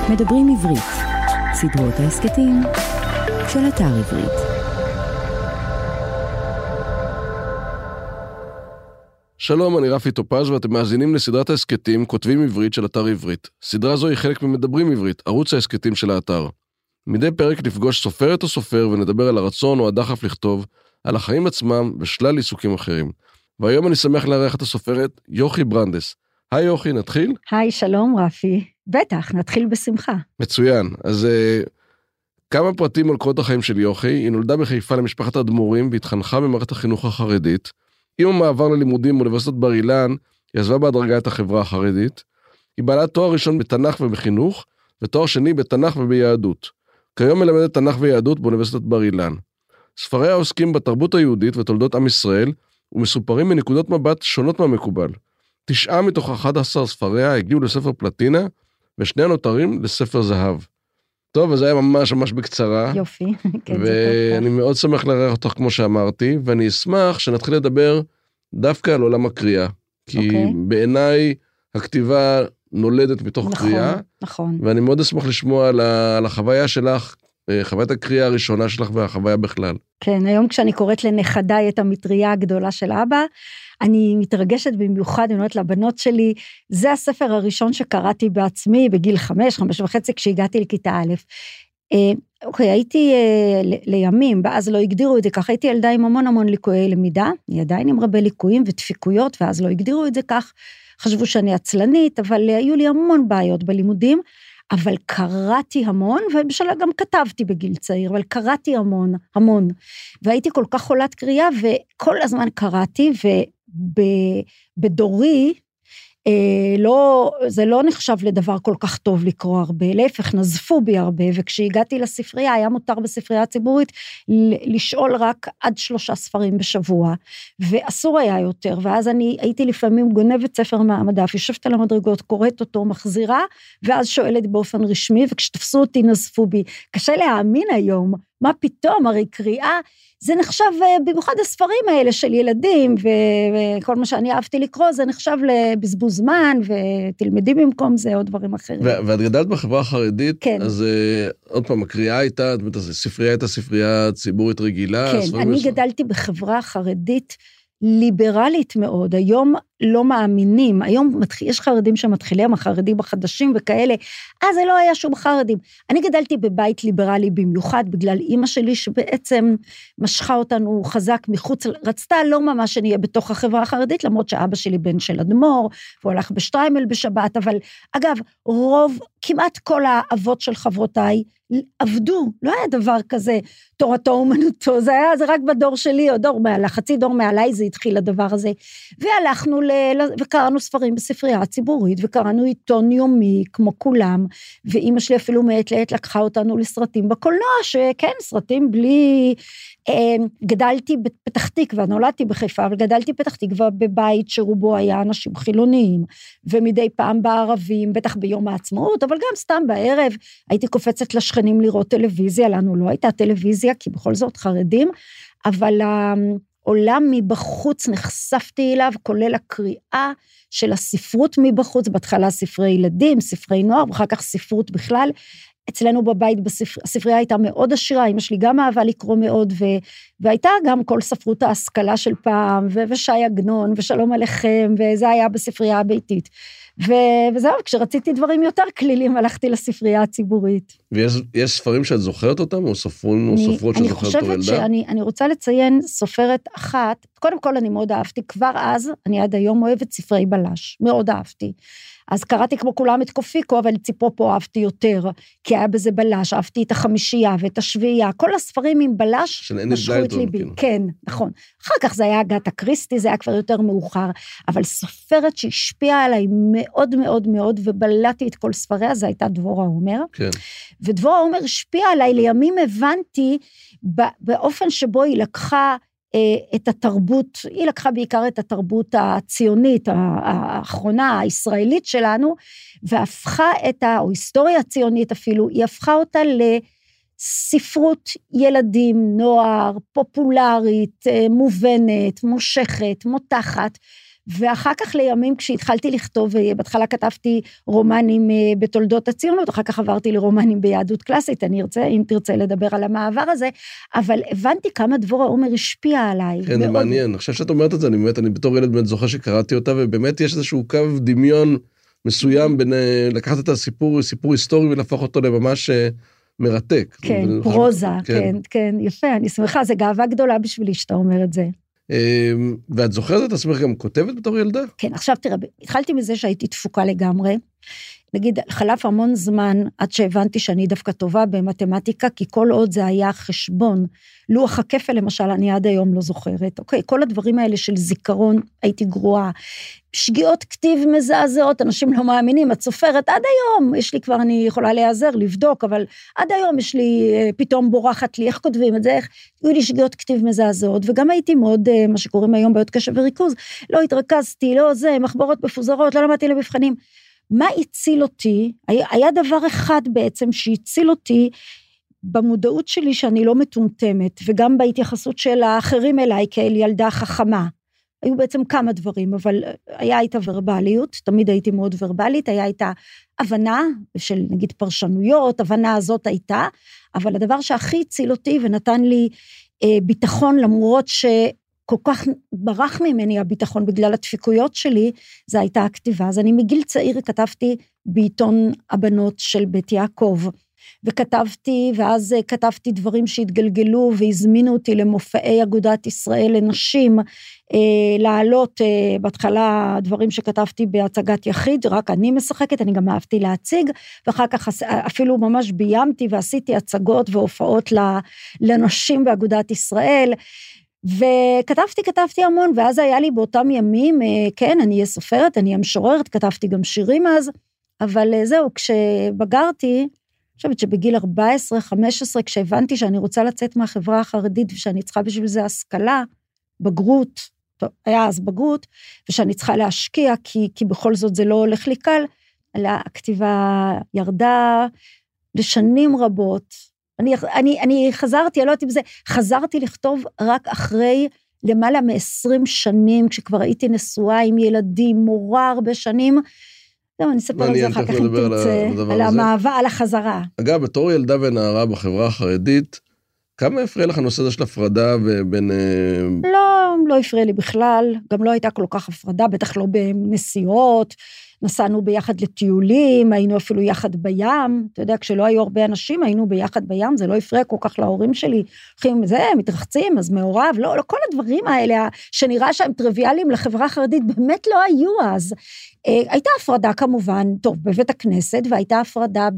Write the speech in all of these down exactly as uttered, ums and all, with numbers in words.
מדברים עברית, סדרות ההסקטים של אתר עברית. שלום, אני רפי טופז ואתם מאזינים לסדרת ההסקטים כותבים עברית של אתר עברית. סדרה זו היא חלק ממדברים עברית, ערוץ ההסקטים של האתר. מדי פרק נפגוש סופרת או סופר ונדבר על הרצון או הדחף לכתוב, על החיים עצמם ושלל עיסוקים אחרים. והיום אני שמח לארח את הסופרת יוכי ברנדס. היי יוכי, נתחיל? היי, שלום רפי. בטח, נתחיל בשמחה. מצוין. אז uh, כמה פרטים על קורות החיים של יוכי. היא נולדה בחיפה למשפחת האדמו"רים והתחנכה במערכת החינוך החרדית. עם המעבר ללימודים באוניברסיטת בר אילן, היא עזבה בהדרגה את החברה החרדית. היא בעלת תואר ראשון בתנ"ך ובחינוך, ותואר שני בתנ"ך וביהדות. כיום מלמדת תנ"ך ויהדות באוניברסיטת בר אילן. ספריה עוסקים בתרבות היהודית ותולדות עם ישראל, ומסופרים מנקודות מבט שונות מהמקובל. תשעה מתוך אחד עשר ספריה הגיעו לספר פלטינה, ושני הנותרים לספר זהב. טוב, אז זה היה ממש ממש בקצרה. יופי, כן, זה טוב. ואני מאוד שמח לארח אותך כמו שאמרתי, ואני אשמח שנתחיל לדבר דווקא על עולם הקריאה. כי אוקיי. בעיניי הכתיבה נולדת מתוך נכון, קריאה. נכון. ואני מאוד אשמח לשמוע על, ה, על החוויה שלך, חוויית הקריאה הראשונה שלך והחוויה בכלל. כן, היום כשאני קוראת לנכדיי את המטריה הגדולה של אבא, אני מתרגשת במיוחד, אני אומרת לבנות שלי, זה הספר הראשון שקראתי בעצמי בגיל חמש, חמש וחצי, כשהגעתי לכיתה א'. אוקיי, הייתי לימים, ואז לא הגדירו את זה כך, הייתי ילדה עם המון המון ליקויי למידה, אני עדיין עם הרבה ליקויים ודפיקויות, ואז לא הגדירו את זה כך, חשבו שאני עצלנית, אבל היו לי המון בעיות בלימודים, אבל קראתי המון, ובשלה גם כתבתי בגיל צעיר, אבל קראתי המון, המון, והייתי כל כך חולת קריאה, וכל הזמן קראתי, ובדורי, אה, לא, זה לא נחשב לדבר כל כך טוב לקרוא הרבה, להפך, נזפו בי הרבה, וכשהגעתי לספרייה, היה מותר בספרייה הציבורית, לשאול רק עד שלושה ספרים בשבוע, ואסור היה יותר, ואז אני הייתי לפעמים גונבת ספר מהמדף, יושבת על המדרגות, קוראת אותו, מחזירה, ואז שואלת באופן רשמי, וכשתפסו אותי נזפו בי, קשה להאמין היום, מה פתאום, הרי קריאה, זה נחשב, במיוחד הספרים האלה של ילדים, וכל מה שאני אהבתי לקרוא, זה נחשב לבזבוז זמן, ותלמדי במקום זה, עוד דברים אחרים. ואת גדלת בחברה החרדית, כן. אז עוד פעם, הקריאה הייתה, ספרייה הייתה ספרייה ציבורית רגילה. כן, אני גדלתי בחברה חרדית, ליברלית מאוד, היום לא מאמינים, היום יש חרדים שמתחילים, החרדים החדשים וכאלה, אז זה לא היה שום חרדים. אני גדלתי בבית ליברלי במיוחד, בגלל אמא שלי שבעצם משכה אותנו חזק מחוץ, רצתה לא ממש שנהיה בתוך החברה החרדית, למרות שאבא שלי בן של אדמו"ר, והוא הלך בשטריימל בשבת, אבל אגב, רוב, כמעט כל האבות של חברותיי, עבדו, לא היה דבר כזה, תורתו אומנותו, זה היה, זה רק בדור שלי, או דור מעלה, חצי דור מעליי זה התחיל הדבר הזה, והלכנו ל, וקראנו ספרים בספרייה הציבורית, וקראנו עיתון יומי, כמו כולם, ואמא שלי אפילו מעת לעת לקחה אותנו לסרטים בקולנוע, שכן, סרטים בלי, אה, גדלתי בפתח תקווה, נולדתי בחיפה, אבל גדלתי בפתח תקווה בבית שרובו היה אנשים חילוניים, ומדי פעם בערבים, בטח ביום העצמאות, אבל גם סתם בערב, הייתי קופצת לשכנים לראות טלוויזיה, לנו לא הייתה טלוויזיה, כי בכל זאת חרדים, אבל העולם מבחוץ נחשפתי אליו, כולל הקריאה של הספרות מבחוץ, בהתחלה ספרי ילדים, ספרי נוער, ואחר כך ספרות בכלל, אצלנו בבית, בספר, הספרייה הייתה מאוד עשירה, אמא שלי גם אהבה לקרוא מאוד, ו, והייתה גם כל ספרות ההשכלה של פעם, ו, ושי עגנון, ושלום עליכם, וזה היה בספרייה הביתית. ו, וזהו, כשרציתי דברים יותר כלילים, הלכתי לספרייה הציבורית. ויש ספרים שאת זוכרת אותם, או ספרים, או ספרות שאת זוכרת אותו ילדה? אני חושבת שאני אני רוצה לציין סופרת אחת, קודם כל אני מאוד אהבתי, כבר אז, אני עד היום אוהבת ספרי בלש, מאוד אהבתי. אז קראתי כמו כולם את קופיקו, אבל ציפופו אהבתי יותר, כי היה בזה בלש, אהבתי את החמישייה ואת השביעייה, כל הספרים עם בלש משכו את ליבי. כן, נכון. אחר כך זה היה אגתה קריסטי, זה היה כבר יותר מאוחר, אבל סופרת שהשפיעה עליי מאוד מאוד מאוד, ובלעתי את כל ספריה, זה הייתה דבורה עומר. כן. ודבורה עומר השפיעה עליי, לימים הבנתי, באופן שבו היא לקחה, את התרבות, היא לקחה בעיקר את התרבות הציונית, האחרונה, הישראלית שלנו, והפכה את ה, או היסטוריה הציונית אפילו, היא הפכה אותה לספרות ילדים, נוער, פופולרית, מובנת, מושכת, מותחת, ואחר כך לימים כשהתחלתי לכתוב, בהתחלה כתבתי רומנים בתולדות הציונות, אחר כך עברתי לרומנים ביהדות קלאסית, אני ארצה, אם תרצה לדבר על המעבר הזה, אבל הבנתי כמה דבורה עומר השפיע עליי. כן, זה מעניין, אני חושב שאת אומרת את זה, אני באמת, אני בתור ילד באמת זוכר שקראתי אותה, ובאמת יש איזשהו קו דמיון מסוים בין לקחת את הסיפור, סיפור היסטורי ולהפוך אותו לממש מרתק. כן, פרוזה, כן, כן, יפה, אני שמחה, זה גאווה גדולה בשבילי שאתה אומר את זה. ואת זוכרת את עצמך גם כותבת בתור ילדה? כן, עכשיו תראה, התחלתי מזה שהייתי תפוקה לגמרי, נגיד, חלף המון זמן עד שהבנתי שאני דווקא טובה במתמטיקה, כי כל עוד זה היה חשבון, לוח הכפל למשל, אני עד היום לא זוכרת, אוקיי, כל הדברים האלה של זיכרון, הייתי גרועה, שגיאות כתיב מזעזעות, אנשים לא מאמינים, את סופרת, עד היום, יש לי כבר, אני יכולה להיעזר, לבדוק, אבל עד היום יש לי, פתאום בורחת לי, איך כותבים את זה, איך, היו לי שגיאות כתיב מזעזעות, וגם הייתי מאוד, מה שקוראים היום בעיות קשב וריכוז, לא התרכזתי, לא זה, מחברות מפוזרות, לא למדתי למבחנים, מה הציל אותי? היה, היה דבר אחד בעצם שהציל אותי במודעות שלי שאני לא מטומטמת, וגם בהתייחסות של האחרים אליי כאל ילדה חכמה. היו בעצם כמה דברים, אבל היה איתה ורבליות, תמיד הייתי מאוד ורבלית, היה איתה הבנה של נגיד פרשנויות, הבנה הזאת הייתה, אבל הדבר שהכי הציל אותי ונתן לי אה, ביטחון למרות ש... כל כך ברח ממני הביטחון בגלל הדפיקויות שלי, זה הייתה הכתיבה. אז אני מגיל צעיר כתבתי בעיתון הבנות של בית יעקב, וכתבתי, ואז כתבתי דברים שהתגלגלו, והזמינו אותי למופעי אגודת ישראל לנשים, אה, לעלות אה, בהתחלה דברים שכתבתי בהצגת יחיד, רק אני משחקת, אני גם אהבתי להציג, ואחר כך אפילו ממש ביימתי, ועשיתי הצגות והופעות לנשים באגודת ישראל, וכתבתי, כתבתי המון, ואז היה לי באותם ימים, כן, אני אהיה סופרת, אני אהיה משוררת, כתבתי גם שירים אז, אבל זהו, כשבגרתי, אני חושבת שבגיל ארבע עשרה חמש עשרה, כשהבנתי שאני רוצה לצאת מהחברה החרדית, ושאני צריכה בשביל זה השכלה, בגרות, טוב, היה אז בגרות, ושאני צריכה להשקיע, כי, כי בכל זאת זה לא הולך לי קל, הכתיבה ירדה לשנים רבות, אני, אני, אני חזרתי, אני לא יודעת אם זה, חזרתי לכתוב רק אחרי למעלה מ-עשרים שנים, כשכבר הייתי נשואה עם ילדים, מורה הרבה שנים, זהו, אני אספר על זה אחר כך אם תרצה, על המעבר, על החזרה. אגב, בתור ילדה ונערה בחברה החרדית, כמה הפריע לך הנושא הזה של הפרדה בין... לא, לא הפריע לי בכלל, גם לא הייתה כל כך הפרדה, בטח לא בנסיעות, נסענו ביחד לטיולים, היינו אפילו יחד בים, אתה יודע, כשלא היו הרבה אנשים, היינו ביחד בים, זה לא הפריע כל כך להורים שלי, הולכים, זה, מתרחצים, אז מעורב, לא, לא, כל הדברים האלה, שנראה שהם טריוויאליים לחברה החרדית, באמת לא היו אז. הייתה הפרדה כמובן, טוב, בבית הכנסת, והייתה הפרדה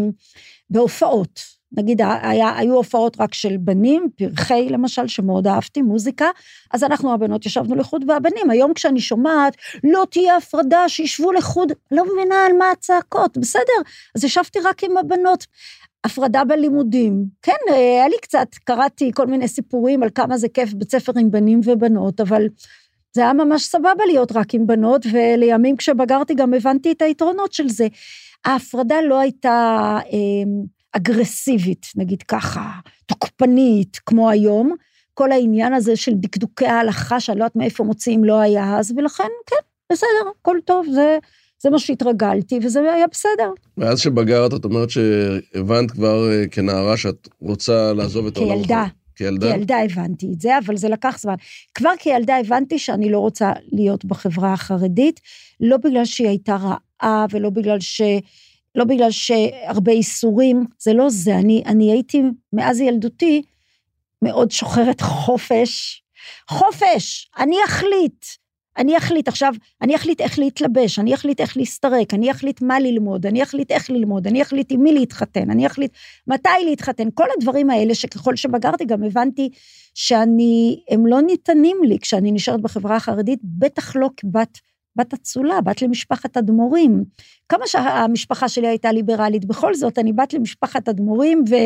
בהופעות, נגיד, היה, היו הופעות רק של בנים, פרחי למשל, שמאוד אהבתי, מוזיקה, אז אנחנו הבנות ישבנו לחוד, והבנים, היום כשאני שומעת, לא תהיה הפרדה, שישבו לחוד, לא מבינה על מה הצעקות, בסדר, אז ישבתי רק עם הבנות, הפרדה בלימודים, כן, היה לי קצת, קראתי כל מיני סיפורים, על כמה זה כיף בית ספר עם בנים ובנות, אבל זה היה ממש סבבה להיות רק עם בנות, ולימים כשבגרתי גם הבנתי את היתרונות של זה, ההפרדה לא הייתה... אגרסיבית, נגיד ככה, תוקפנית, כמו היום, כל העניין הזה של דקדוקי ההלכה, שאני לא יודעת מאיפה מוצאים לא היה אז, ולכן, כן, בסדר, הכל טוב, זה, זה מה שהתרגלתי, וזה היה בסדר. ואז שבגרת, את אומרת שהבנת כבר כנערה, שאת רוצה לעזוב את העולם. כילדה. כילדה? כילדה הבנתי את זה, אבל זה לקח זמן. כבר כילדה הבנתי שאני לא רוצה להיות בחברה החרדית, לא בגלל שהיא הייתה רעה, ולא בגלל ש... לא בגלל שהרבה איסורים, זה לא זה, אני, אני הייתי מאז ילדותי מאוד שוחרת חופש, חופש, אני אחליט, אני אחליט, עכשיו, אני אחליט איך להתלבש, אני אחליט איך להסתרק, אני אחליט מה ללמוד, אני אחליט איך ללמוד, אני אחליט עם מי להתחתן, אני אחליט מתי להתחתן, כל הדברים האלה שככל שבגרתי גם הבנתי שאני, הם לא ניתנים לי כשאני נשארת בחברה החרדית, בטח לא כבת בת אצולה, בת למשפחת אדמו"רים, כמה שהמשפחה שלי הייתה ליברלית, בכל זאת אני בת למשפחת אדמו"רים,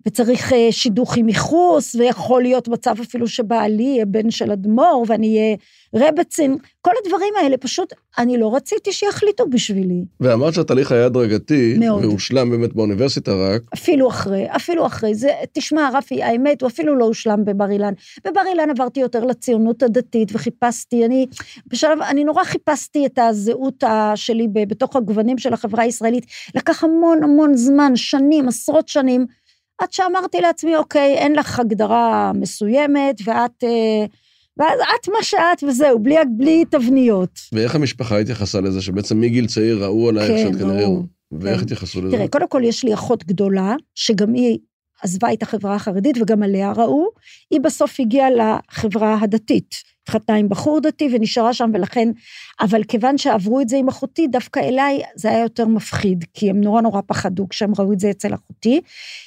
וצריך שידוך עם ייחוס, ויכול להיות מצב אפילו שבעלי יהיה בן של אדמו"ר, ואני אהיה רבצין, כל הדברים האלה, פשוט אני לא רציתי שיחליטו בשבילי. ואמרת שהתהליך היה הדרגתי, מאוד. והושלם באמת באוניברסיטה רק. אפילו אחרי, אפילו אחרי, זה, תשמע רפי, האמת, הוא אפילו לא הושלם בבר אילן. בבר אילן עברתי יותר לציונות הדתית, וחיפשתי, אני, בשלב, אני נורא חיפשתי את הזהות שלי, בתוך הגוונים של החברה הישראלית, לקח המון המון זמן, שנים, עשרות שנים, עד שאמרתי לעצמי, אוקיי, אין לך הגדרה מסוימת, ואת, ואת את מה שאת וזהו, בלי, בלי תבניות. ואיך המשפחה התייחסה לזה, שבעצם מגיל צעיר ראו עלייך כן, שאת כנראה, ראו. ואיך כן. התייחסו לזה? תראה, קודם כל יש לי אחות גדולה, שגם היא עזבה את החברה החרדית, וגם עליה ראו, היא בסוף הגיעה לחברה הדתית, התחתנה עם בחור דתי, ונשארה שם, ולכן, אבל כיוון שעברו את זה עם אחותי, דווקא אליי זה היה יותר מפחיד, כי הם נורא נורא פחדו, כשהם ראו את זה אצל אחותי,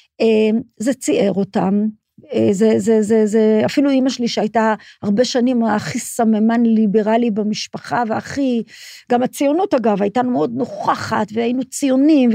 זה צייר אותם, זה, זה, זה, זה, אפילו אמא שלי שהייתה הרבה שנים הכי סממן ליברלי במשפחה, והכי, גם הציונות אגב, הייתה מאוד נוכחת, והיינו ציונים,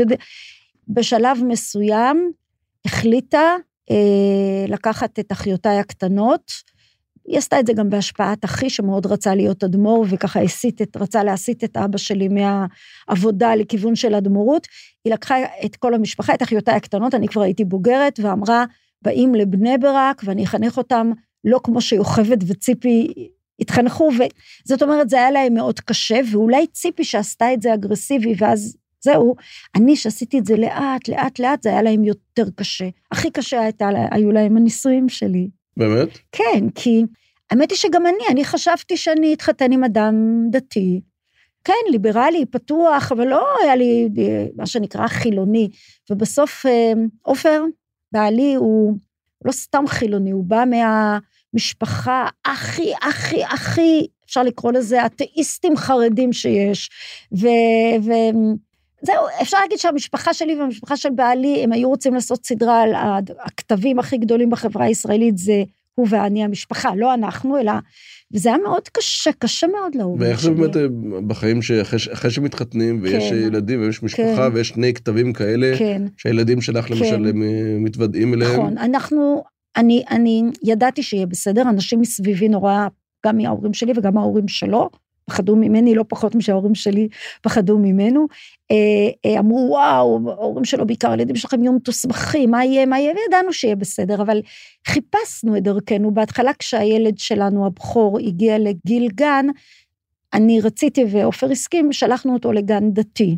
ובשלב מסוים החליטה אה, לקחת את אחיותיי הקטנות, היא עשתה את זה גם בהשפעת אחי, שמאוד רצה להיות אדמו"ר, וככה הסית את, רצה להסיט את אבא שלי מהעבודה לכיוון של אדמו"רות, היא לקחה את כל המשפחה, את אחיותיי הקטנות, אני כבר הייתי בוגרת, ואמרה, באים לבני ברק, ואני אחנך אותם, לא כמו שיוכבד וציפי התחנכו, וזאת אומרת, זה היה להם מאוד קשה, ואולי ציפי שעשתה את זה אגרסיבי, ואז זהו, אני שעשיתי את זה לאט, לאט, לאט, זה היה להם יותר קשה. הכי קשה הייתה, היו להם הניסויים שלי. באמת? כן, כי האמת היא שגם אני, אני חשבתי שאני אתחתן עם אדם דתי, כן, ליברלי, פתוח, אבל לא היה לי מה שנקרא חילוני, ובסוף עופר, בעלי, הוא לא סתם חילוני, הוא בא מהמשפחה הכי, הכי, הכי, אפשר לקרוא לזה, אתאיסטים חרדים שיש, וזהו, אפשר להגיד שהמשפחה שלי והמשפחה של בעלי, הם היו רוצים לעשות סדרה על הכתבים הכי גדולים בחברה הישראלית, זה הוא ואני המשפחה, לא אנחנו, אלא, וזה היה מאוד קשה, קשה מאוד להורים. ואיך זה באמת בחיים שאחרי שמתחתנים, ויש ילדים, ויש משפחה, ויש שני כתבים כאלה, שהילדים שלך למשל מתוודעים אליהם. נכון, אנחנו, אני, אני ידעתי שיהיה בסדר, אנשים מסביבי נורא, גם מההורים שלי וגם מההורים שלו, פחדו ממני, לא פחות משההורים שלי פחדו ממנו, אמרו, וואו, ההורים שלו בעיקר, הילדים שלכם יום תוסמכים, מה יהיה, מה יהיה, וידענו שיהיה בסדר, אבל חיפשנו את דרכנו, בהתחלה כשהילד שלנו, הבכור, הגיע לגיל גן, אני רציתי, ואופר הסכים, שלחנו אותו לגן דתי,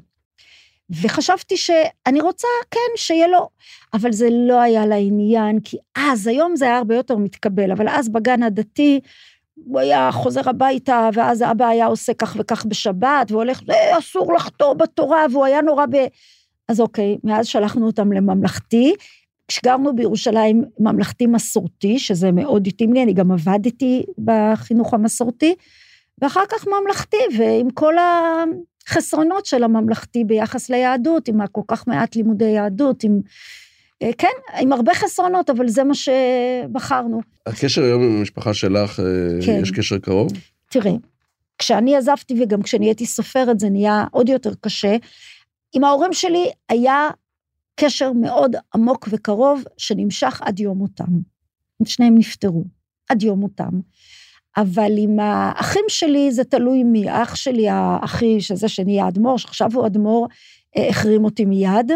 וחשבתי שאני רוצה, כן, שיהיה לו, אבל זה לא היה לעניין, כי אז, היום זה היה הרבה יותר מתקבל, אבל אז בגן הדתי, הוא היה חוזר הביתה, ואז האבא היה עושה כך וכך בשבת, והולך, זה אסור לחתור בתורה, והוא היה נורא ב... אז אוקיי, מאז שלחנו אותם לממלכתי, כשגרנו בירושלים ממלכתי מסורתי, שזה מאוד התאים לי, אני גם עבדתי בחינוך המסורתי, ואחר כך ממלכתי, ועם כל החסרונות של הממלכתי ביחס ליהדות, עם כל כך מעט לימודי יהדות, עם... כן, עם הרבה חסרונות, אבל זה מה שבחרנו. הקשר היום עם המשפחה שלך, כן. יש קשר קרוב? תראה, כשאני עזבתי וגם כשאני הייתי סופרת, זה נהיה עוד יותר קשה. עם ההורים שלי היה קשר מאוד עמוק וקרוב, שנמשך עד יום מותם. שניהם נפטרו, עד יום מותם. אבל עם האחים שלי, זה תלוי מי. האח שלי, האחי, שזה שנהיה אדמו"ר, שעכשיו הוא אדמו"ר, החרים אותי מיד,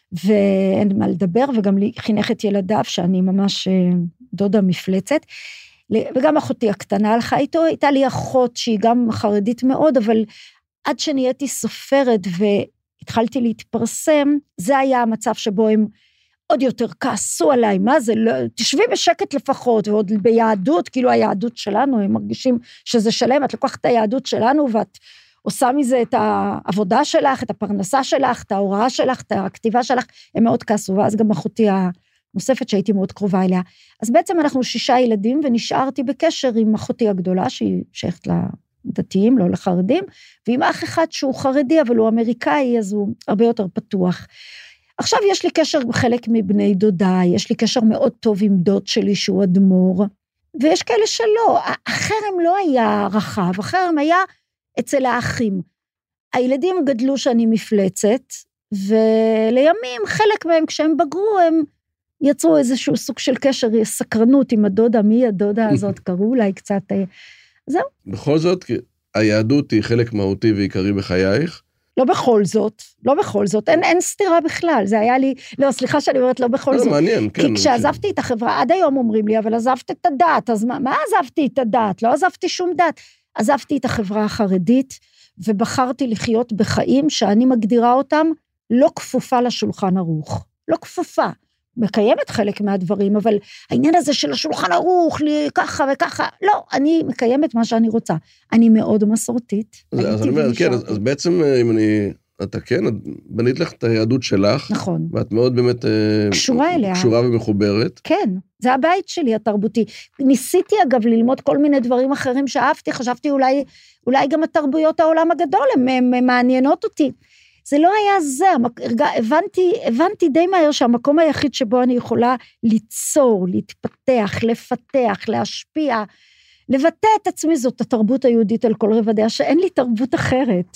ואין מה לדבר, וגם חינך את ילדיו, שאני ממש דודה מפלצת, וגם אחותי הקטנה הלכה איתו, הייתה לי אחות שהיא גם חרדית מאוד, אבל עד שנהייתי סופרת, והתחלתי להתפרסם, זה היה המצב שבו הם עוד יותר כעסו עליי, מה זה, לא, תשבי בשקט לפחות, ועוד ביהדות, כאילו היהדות שלנו, הם מרגישים שזה שלם, את לוקחת את היהדות שלנו, ואת עושה מזה את העבודה שלך, את הפרנסה שלך, את ההוראה שלך, את הכתיבה שלך, הם מאוד כעסו, ואז גם אחותי הנוספת שהייתי מאוד קרובה אליה. אז בעצם אנחנו שישה ילדים, ונשארתי בקשר עם אחותי הגדולה, שהיא שייכת לדתיים, לא לחרדים, ועם אח אחד שהוא חרדי, אבל הוא אמריקאי, אז הוא הרבה יותר פתוח. עכשיו יש לי קשר עם חלק מבני דודיי, יש לי קשר מאוד טוב עם דוד שלי, שהוא אדמו"ר, ויש כאלה שלא, החרם לא היה רחב, החרם היה אצל האחים. הילדים גדלו שאני מפלצת, ולימים חלק מהם, כשהם בגרו, הם יצרו איזשהו סוג של קשר, סקרנות עם הדודה, מי הדודה הזאת, קראו אולי קצת, זהו. בכל זאת, היהדות היא חלק מהותי ועיקרי בחייך. לא בכל זאת, לא בכל זאת, אין, אין סתירה בכלל, זה היה לי, לא, סליחה שאני אומרת לא בכל לא, זאת. מעניין, כן. כי כשעזבתי את החברה, עד היום אומרים לי, אבל עזבת את הדת, אז מה, מה עזבתי את הדת? לא עזבתי שום דת. עזבתי את החברה החרדית, ובחרתי לחיות בחיים שאני מגדירה אותם, לא כפופה לשולחן ערוך. לא כפופה. מקיימת חלק מהדברים, אבל העניין הזה של השולחן ערוך, לי ככה וככה, לא, אני מקיימת מה שאני רוצה. אני מאוד מסורתית. אז, אז אני אומר, כן, אז, אז בעצם אם אני, אתה כן, בנית לך את היהדות שלך. נכון. ואת מאוד באמת קשורה אליה. קשורה ומחוברת. כן, זה הבית שלי התרבותי. ניסיתי אגב ללמוד כל מיני דברים אחרים שאהבתי, חשבתי אולי, אולי גם התרבויות העולם הגדול, הן מעניינות אותי. זה לא היה זה, הבנתי, הבנתי די מהר שהמקום היחיד שבו אני יכולה ליצור, להתפתח, לפתח, להשפיע, לבטא את עצמי, זאת התרבות היהודית על כל רבדיה, שאין לי תרבות אחרת.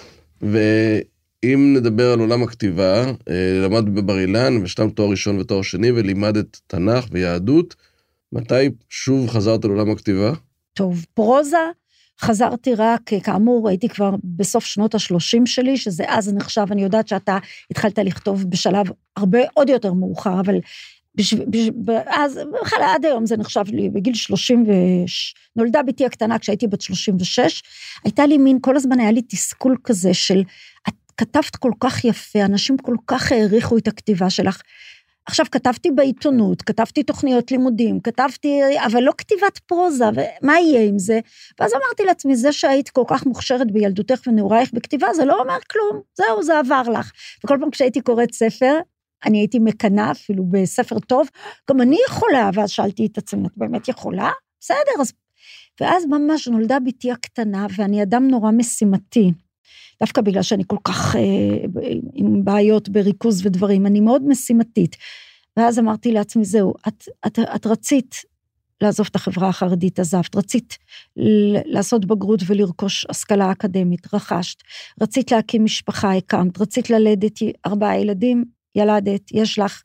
ואם נדבר על עולם הכתיבה, למדת בבר אילן, ושתם תואר ראשון ותואר שני, ולימדת תנ"ך ויהדות, מתי שוב חזרת לעולם הכתיבה? טוב, פרוזה, חזרתי רק, כאמור, הייתי כבר בסוף שנות השלושים שלי, שזה אז נחשב, אני יודעת שאתה התחלת לכתוב בשלב הרבה עוד יותר מאוחר, אבל בשב, בשב, אז, בכלל עד היום זה נחשב לי, בגיל שלושים ושש, נולדה ביתי הקטנה כשהייתי בת שלושים ושש, הייתה לי מין, כל הזמן היה לי תסכול כזה של, את כתבת כל כך יפה, אנשים כל כך העריכו את הכתיבה שלך, עכשיו כתבתי בעיתונות, כתבתי תוכניות לימודים, כתבתי, אבל לא כתיבת פרוזה, ומה יהיה עם זה? ואז אמרתי לעצמי, זה שהיית כל כך מוכשרת בילדותך ונעורייך בכתיבה, זה לא אומר כלום, זהו, זה עבר לך. וכל פעם כשהייתי קוראת ספר, אני הייתי מקנה אפילו בספר טוב, גם אני יכולה, ואז שאלתי את עצמי, את באמת יכולה? בסדר, אז... ואז ממש נולדה ביתי הקטנה, ואני אדם נורא משימתי, דווקא בגלל שאני כל כך אה, עם בעיות בריכוז ודברים, אני מאוד משימתית. ואז אמרתי לעצמי, זהו, את, את, את רצית לעזוב את החברה החרדית, עזבת, רצית לעשות בגרות ולרכוש השכלה אקדמית, רכשת, רצית להקים משפחה, הקמת, רצית ללדת ארבעה ילדים, ילדת, יש לך.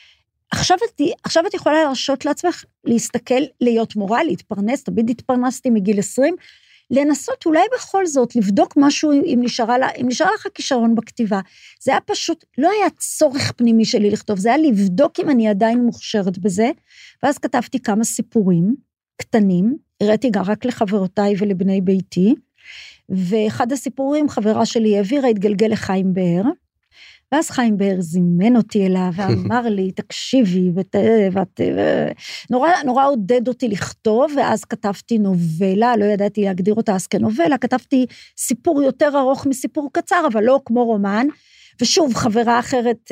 עכשיו את, עכשיו את יכולה להרשות לעצמך להסתכל, להיות מורה, להתפרנס, תמיד התפרנסתי מגיל עשרים, לנסות אולי בכל זאת, לבדוק משהו אם נשארה, לה, אם נשארה לך כישרון בכתיבה. זה היה פשוט, לא היה צורך פנימי שלי לכתוב, זה היה לבדוק אם אני עדיין מוכשרת בזה, ואז כתבתי כמה סיפורים קטנים, הראיתי גם רק לחברותיי ולבני ביתי, ואחד הסיפורים, חברה שלי העבירה, התגלגל לחיים באר, ואז חיים באר זימן אותי אליו, ואמר לי, תקשיבי, ות, ות, נורא, נורא עודד אותי לכתוב, ואז כתבתי נובלה, לא ידעתי להגדיר אותה אז כנובלה, כתבתי סיפור יותר ארוך מסיפור קצר, אבל לא כמו רומן, ושוב, חברה אחרת,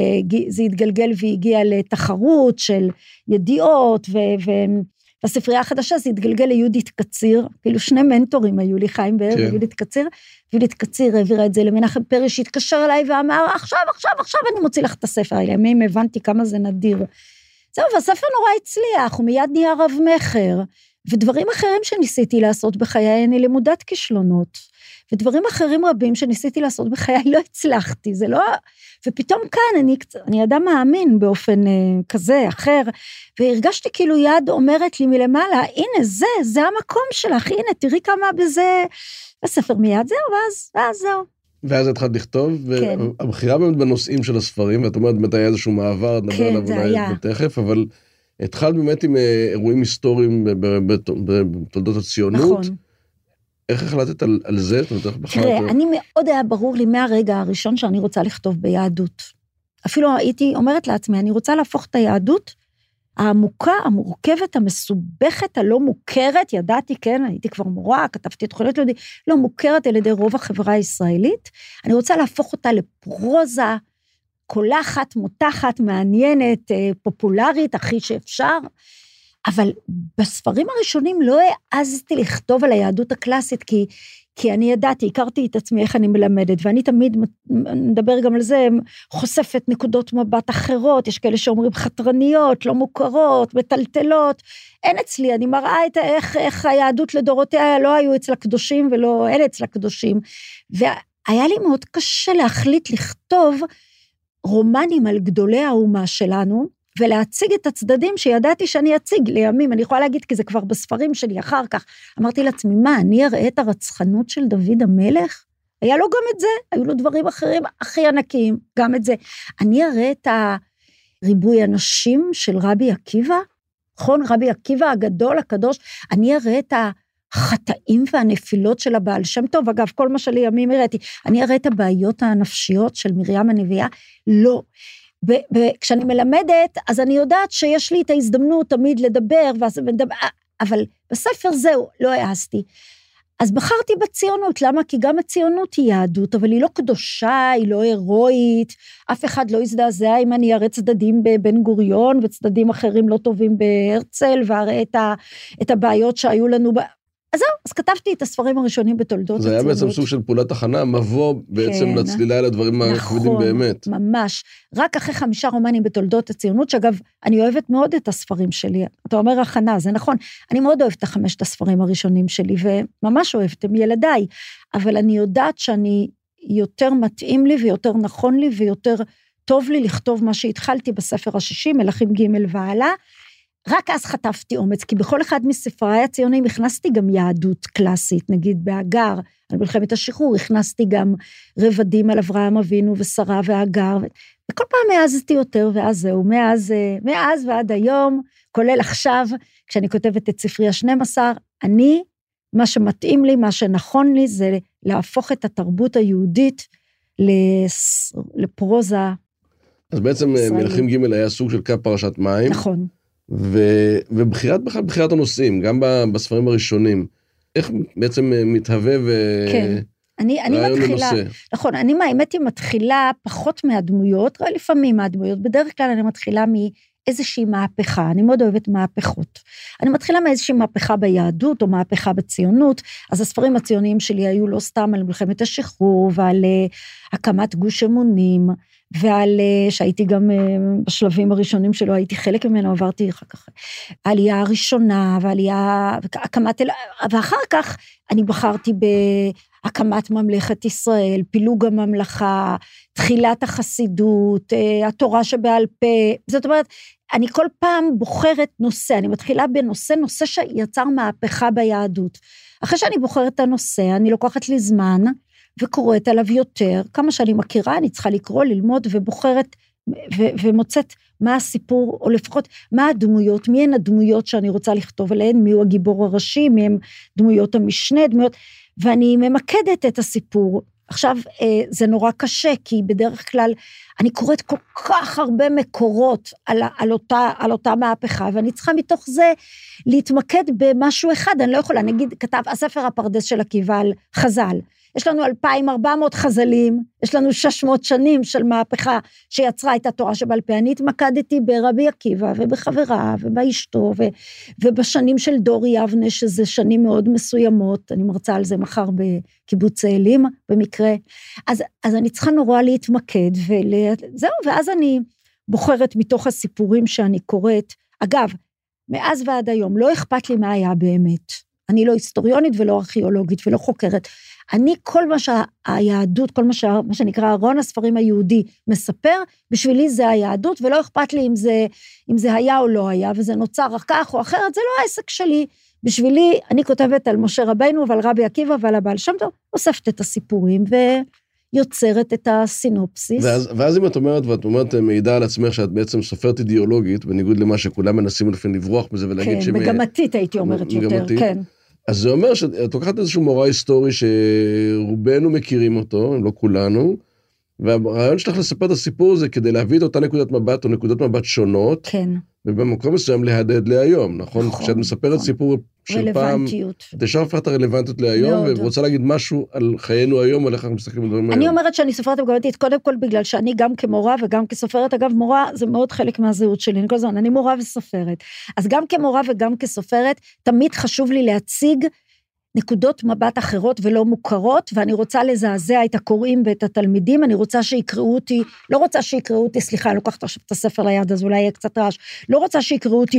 זה התגלגל והגיע לתחרות של ידיעות, ו... ו בספרייה החדשה זה התגלגל ליהודית קציר, כאילו שני מנטורים היו לי, חיים באר ויהודית קציר, ויהודית קציר העבירה את זה למנחם פרי, שהתקשר אליי ואמר, עכשיו, עכשיו, עכשיו אני מוציא לך את הספר האלה, מהם הבנתי כמה זה נדיר. זהו, והספר נורא הצליח, הוא מיד נהיה רב מחר, ודברים אחרים שניסיתי לעשות בחיי, אני למודת כישלונות, ודברים אחרים רבים שניסיתי לעשות בחיי, לא הצלחתי, זה לא... ופתאום כאן אני, אני אדם מאמין באופן אה, כזה, אחר, והרגשתי כאילו יד אומרת לי מלמעלה, הנה זה, זה המקום שלך, הנה תראי כמה בזה, הספר מיד זהו, ואז, ואז זהו. ואז התחלת לכתוב, כן. והבחירה באמת בנושאים של הספרים, ואת אומרת, באמת היה איזשהו מעבר, נדבר כן, עליו אולי בתכף, אבל התחלת באמת עם אירועים היסטוריים בתולדות הציונות, נכון. איך החלטת על, על זה? תראה, אני מאוד היה ברור לי מהרגע הראשון שאני רוצה לכתוב ביהדות. אפילו הייתי אומרת לעצמי, אני רוצה להפוך את היהדות העמוקה, המורכבת, המסובכת, הלא מוכרת, ידעתי, כן, הייתי כבר מורה, כתבתי את חולת לידי, לא מוכרת על ידי רוב החברה הישראלית, אני רוצה להפוך אותה לפרוזה, קולחת, מותחת, מעניינת, פופולרית, הכי שאפשר, אבל בספרים הראשונים לא העזתי לכתוב על היהדות הקלאסית, כי, כי אני ידעתי, הכרתי את עצמי איך אני מלמדת, ואני תמיד מדבר גם על זה, חושפת נקודות מבט אחרות, יש כאלה שאומרים חתרניות, לא מוכרות, מטלטלות, אין אצלי, אני מראה את איך, איך היהדות לדורותיה לא היו אצל הקדושים, ולא אין אצל הקדושים, והיה לי מאוד קשה להחליט לכתוב רומנים על גדולי האומה שלנו, ולהציג את הצדדים שידעתי שאני אציג לימים, אני יכולה להגיד, כי זה כבר בספרים שלי אחר כך, אמרתי לעצמי, מה, אני אראה את הרצחנות של דוד המלך? היה לו גם את זה, היו לו דברים אחרים הכי ענקיים, גם את זה. אני אראה את הריבוי הנשים של רבי עקיבא, נכון, רבי עקיבא הגדול, הקדוש, אני אראה את החטאים והנפילות של הבעל שם טוב, אגב, כל מה שלימים הראיתי, אני אראה את הבעיות הנפשיות של מרים הנביאה, לא. וכשאני מלמדת, אז אני יודעת שיש לי את ההזדמנות תמיד לדבר, אבל בספר זהו, לא העזתי. אז בחרתי בציונות, למה? כי גם הציונות היא יהדות, אבל היא לא קדושה, היא לא הירואית, אף אחד לא יזדעזע אם אני אראה צדדים בבן גוריון, וצדדים אחרים לא טובים בהרצל, ואראה את, ה, את הבעיות שהיו לנו ב... אז זהו, אז כתבתי את הספרים הראשונים בתולדות הציונות. זה היה בעצם סוג של פעולת הכנה, מבוא בעצם כן, לצלילה על הדברים הכבדים נכון, באמת. ממש. רק אחרי חמישה רומנים בתולדות הציונות, שאגב, אני אוהבת מאוד את הספרים שלי. אתה אומר הכנה, זה נכון. אני מאוד אוהבת את החמשת הספרים הראשונים שלי, וממש אוהבת, הם ילדיי. אבל אני יודעת שאני יותר מתאים לי, ויותר נכון לי, ויותר טוב לי לכתוב מה שהתחלתי בספר השישי, מלכים ג' ועלה, רק אז חטפתי אומץ, כי בכל אחד מספריי הציוניים הכנסתי גם יהדות קלאסית, נגיד בהגר, על מלחמת השחרור, הכנסתי גם רבדים על אברהם אבינו ושרה והגר, וכל פעם העזתי יותר, ואז זהו, מאז, מאז ועד היום, כולל עכשיו, כשאני כותבת את ספרי ה-שנים עשר, אני, מה שמתאים לי, מה שנכון לי, זה להפוך את התרבות היהודית לפרוזה. אז בעצם מלכים ג' היה סוג של קו פרשת מים. נכון. ו- ובחירת בכלל, בחירת הנושאים, גם בספרים הראשונים, איך בעצם מתהווה ו... כן, אני, אני מתחילה, לנושא. נכון, אני האמת היא מתחילה פחות מהדמויות, לפעמים מהדמויות, בדרך כלל אני מתחילה מאיזושהי מהפכה, אני מאוד אוהבת מהפכות, אני מתחילה מאיזושהי מהפכה ביהדות, או מהפכה בציונות, אז הספרים הציוניים שלי היו לא סתם על מלחמת השחרור, ועל uh, הקמת גוש אמונים, ועל, שהייתי גם בשלבים הראשונים שלו, הייתי חלק ממנו, עברתי אחר כך, העלייה הראשונה, והעלייה, הקמת, ואחר כך אני בחרתי בהקמת ממלכת ישראל, פילוג הממלכה, תחילת החסידות, התורה שבעל פה, זאת אומרת, אני כל פעם בוחרת נושא, אני מתחילה בנושא, נושא שיצר מהפכה ביהדות. אחרי שאני בוחרת את הנושא, אני לוקחת לי זמן, וקוראת עליו יותר, כמה שאני מכירה, אני צריכה לקרוא, ללמוד, ובוחרת, ו- ומוצאת מה הסיפור, או לפחות מה הדמויות, מי הן הדמויות שאני רוצה לכתוב עליהן, מי הוא הגיבור הראשי, מי הן דמויות המשנה, דמויות, ואני ממקדת את הסיפור. עכשיו, זה נורא קשה, כי בדרך כלל, אני קוראת כל כך הרבה מקורות על, על, אותה, על אותה מהפכה, ואני צריכה מתוך זה להתמקד במשהו אחד, אני לא יכולה, נגיד, כתב, הספר הפרדס של עקיבא על חז"ל, יש לנו אלפיים וארבע מאות חז"לים, יש לנו שש מאות שנים של מהפכה שיצרה את התורה שבעל פה, אני התמקדתי ברבי עקיבא ובחברה ובאשתו, ו, ובשנים של דור יבנה, שזה שנים מאוד מסוימות, אני מרצה על זה מחר בקיבוץ אלים, במקרה, אז, אז אני צריכה נורא להתמקד, וזהו, ואז אני בוחרת מתוך הסיפורים שאני קוראת, אגב, מאז ועד היום, לא אכפת לי מה היה באמת, אני לא היסטוריונית ולא ארכיאולוגית ולא חוקרת, אני כל מה שהיהדות, כל מה, שה, מה שנקרא ארון הספרים היהודי מספר, בשבילי זה היהדות, ולא אכפת לי אם זה, אם זה היה או לא היה, וזה נוצר כך או אחרת, זה לא העסק שלי. בשבילי, אני כותבת על משה רבינו ועל רבי עקיבא ועל הבעל שם טוב, אוספת את הסיפורים ויוצרת את הסינופסיס. ואז, ואז אם את אומרת, ואת אומרת מעידה על עצמך שאת בעצם סופרת אידיאולוגית, בניגוד למה שכולם מנסים לפעמים לברוח בזה ולהגיד כן, שמי... מגמתית הייתי אומרת יותר, מגמתית. כן. אז זה אומר שאת לוקחת איזשהו מורא היסטורי שרובנו מכירים אותו, לא כולנו, והרעיון שלך לספר את הסיפור זה כדי להביא את אותה נקודת מבט או נקודות מבט שונות, כן. ובמקום מסוים להדד להיום, נכון? נכון. כשאת מספרת נכון. סיפור של פעם, את ישר הופכת את הרלוונטיות להיום, ורוצה להגיד משהו על חיינו היום, על איך אנחנו מסתכלים בדברים היום. אני אומרת שאני סופרת מגמתית, קודם כל בגלל שאני גם כמורה וגם כסופרת, אגב מורה זה מאוד חלק מהזהות שלי, אני כל הזמן, אני מורה וסופרת, אז גם כמורה וגם כסופרת, תמיד חשוב לי להציג נקודות מבט אחרות ולא מוכרות, ואני רוצה לזעזע את הקוראים ואת התלמידים, אני רוצה שיקראו אותי, לא רוצה שיקראו אותי, סליחה, אני לוקחת עכשיו את הספר ליד, אז אולי יהיה קצת רעש, לא רוצה שיקראו אותי,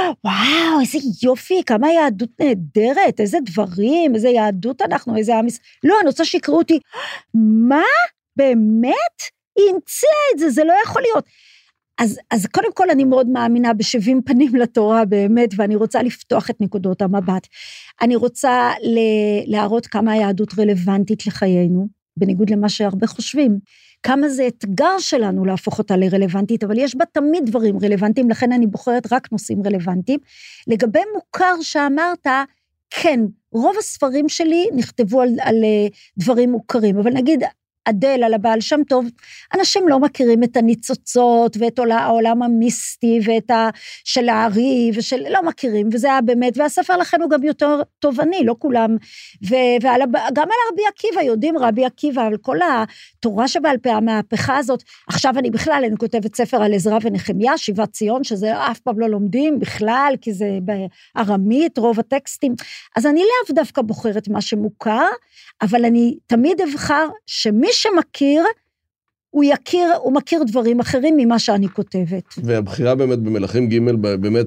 וואו, איזה יופי, כמה יהדות נהדרת, איזה דברים, איזה יהדות אנחנו, איזה עמיס, לא, אני רוצה שיקראו אותי, מה? באמת? היא המציאה את זה, זה לא יכול להיות. אז, אז קודם כל אני מאוד מאמינה בשבעים פנים לתורה באמת, ואני רוצה לפתוח את נקודות המבט. אני רוצה להראות כמה היהדות רלוונטית לחיינו, בניגוד למה שהרבה חושבים. כמה זה אתגר שלנו להפוך אותה לרלוונטית, אבל יש בה תמיד דברים רלוונטיים, לכן אני בוחרת רק נושאים רלוונטיים. לגבי מוכר שאמרת, כן, רוב הספרים שלי נכתבו על, על דברים מוכרים, אבל נגיד, אדל על הבעל שם טוב, אנשים לא מכירים את הניצוצות, ואת העולם המיסטי, ואת ה, של הארי, ושל, לא מכירים, וזה היה באמת, והספר לכן הוא גם יותר תובעני, לא כולם, ו, ועל, גם על רבי עקיבא, יודעים רבי עקיבא, על כל התורה שבעל פה, המהפכה הזאת, עכשיו אני בכלל, אני כותבת ספר על עזרא ונחמיה, שיבת ציון, שזה אף פעם לא לומדים בכלל, כי זה בארמית, רוב הטקסטים, אז אני לאו דווקא בוחרת מה שמוכר, אבל אני תמיד אבחר שמי שמכיר, הוא יכיר, הוא מכיר דברים אחרים ממה שאני כותבת. והבחירה באמת במלכים ג' באמת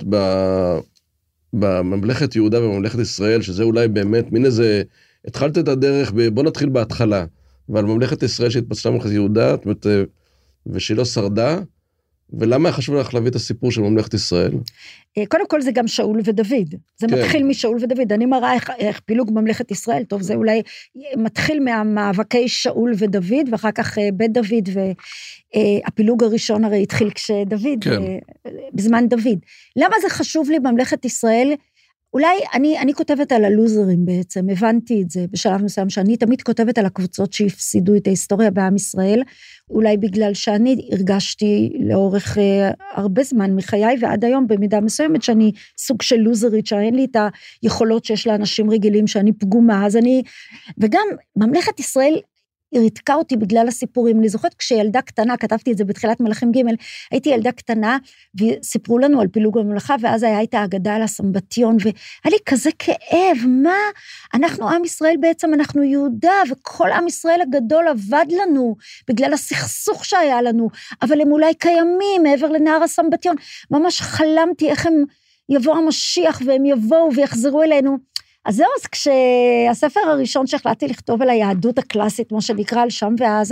בממלכת יהודה ובממלכת ישראל, שזה אולי באמת מין איזה, התחלת את הדרך, בוא נתחיל בהתחלה, ועל ממלכת ישראל שהתפצלה ממלכת יהודה, ושהיא לא שרדה, ולמה חשוב לך להביא את הסיפור של ממלכת ישראל? קודם כל זה גם שאול ודוד, זה כן. מתחיל משאול ודוד, אני מראה איך, איך פילוג ממלכת ישראל, טוב זה אולי מתחיל מהמאבקי שאול ודוד, ואחר כך בית דוד, והפילוג הראשון הרי התחיל כשדוד, כן. בזמן דוד. למה זה חשוב לי ממלכת ישראל? אולי אני, אני כותבת על הלוזרים בעצם, הבנתי את זה בשלב מסוים, שאני תמיד כותבת על הקבוצות שהפסידו את ההיסטוריה בעם ישראל, אולי בגלל שאני הרגשתי לאורך אה, הרבה זמן מחיי, ועד היום במידה מסוימת שאני סוג של לוזרית, שאין לי את היכולות שיש לאנשים רגילים, שאני פגומה, אז אני, וגם ממלכת ישראל, היא ריתקה אותי בגלל הסיפורים, אני זוכרת כשילדה קטנה, כתבתי את זה בתחילת מלכים ג', הייתי ילדה קטנה, וסיפרו לנו על פילוג הממלכה, ואז היה הייתה אגדה על הסמבטיון, והיה לי כזה כאב, מה? אנחנו עם ישראל בעצם, אנחנו יהודה, וכל עם ישראל הגדול עבד לנו, בגלל הסכסוך שהיה לנו, אבל הם אולי קיימים, מעבר לנהר הסמבטיון, ממש חלמתי איך הם יבוא המשיח, והם יבואו ויחזרו אלינו, אז זהו, אז כשהספר הראשון שהחלטתי לכתוב על היהדות הקלאסית, כמו שנקרא על שם ואז,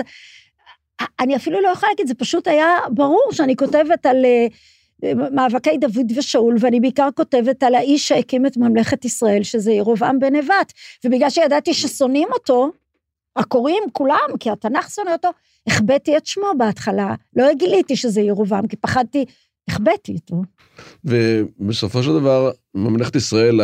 אני אפילו לא יכולה להגיד, זה פשוט היה ברור שאני כותבת על מאבקי דוד ושאול, ואני בעיקר כותבת על האיש שהקים את ממלכת ישראל, שזה ירבעם בן נבט, ובגלל שידעתי ששונאים אותו, הקוראים כולם, כי התנ"ך שונא אותו, החבאתי את שמו בהתחלה, לא הגיליתי שזה ירבעם, כי פחדתי, החבאתי אותו. ובסופו של דבר, ממלכת ישראל,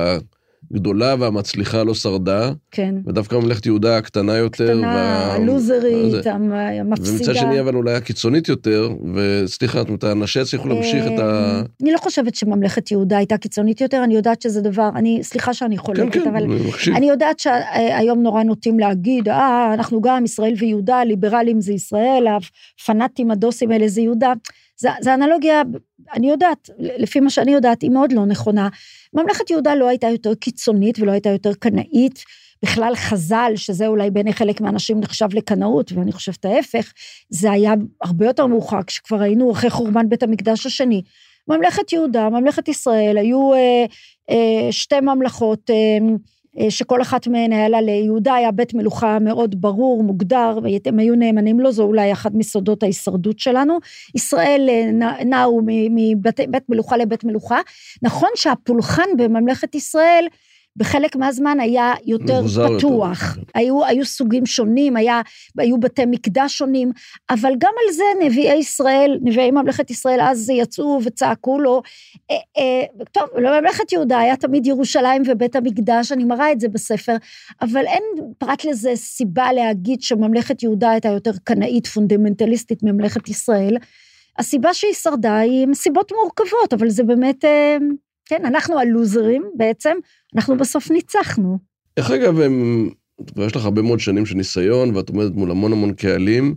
גדולה והמצליחה לא שרדה, כן. ודווקא ממלכת יהודה הקטנה יותר. קטנה, וה... הלוזרית, המפסידה. ומצד שני אבל אולי הקיצונית יותר, וסליחה, זאת אומרת, האנשי הצליחו להמשיך את ה... אני לא חושבת שממלכת יהודה הייתה קיצונית יותר, אני יודעת שזה דבר, אני, סליחה שאני חולקת, כן, כן, אבל אני, אני יודעת שהיום נורא נוטים להגיד, אה, אנחנו גם ישראל ויהודה, ליברלים זה ישראל, הפנאטים הדוסים האלה זה יהודה, זה, זה אנלוגיה, אני יודעת, לפי מה שאני יודעת, היא מאוד לא נכונה. ממלכת יהודה לא הייתה יותר קיצונית, ולא הייתה יותר קנאית, בכלל חז"ל, שזה אולי בעיני חלק מהאנשים נחשב לקנאות, ואני חושבת ההפך, זה היה הרבה יותר מאוחר, כשכבר היינו אחרי חורבן בית המקדש השני. ממלכת יהודה, ממלכת ישראל, היו אה, אה, שתי ממלכות, אה, שכל אחת מהן היה לה ליהודה, היה בית מלוכה מאוד ברור, מוגדר, והם היו נאמנים לו, זו אולי אחת מסודות ההישרדות שלנו, ישראל נעו מבית מלוכה לבית מלוכה, נכון שהפולחן בממלכת ישראל, בחלק מהזמן היה יותר פתוח, היו, היו סוגים שונים, היה, היו בתי מקדש שונים, אבל גם על זה נביאי ישראל, נביאי ממלכת ישראל, אז יצאו וצעקו לו, אה, אה, טוב, לממלכת יהודה היה תמיד ירושלים ובית המקדש, אני מראה את זה בספר, אבל אין פרט לזה סיבה להגיד שממלכת יהודה הייתה יותר קנאית, פונדמנטליסטית ממלכת ישראל, הסיבה שהיא שרדה היא סיבות מורכבות, אבל זה באמת... אה, כן, אנחנו הלוזרים בעצם, אנחנו בסוף ניצחנו. איך אגב, יש לך הרבה מאוד שנים של ניסיון, ואת עומדת מול המון המון קהלים,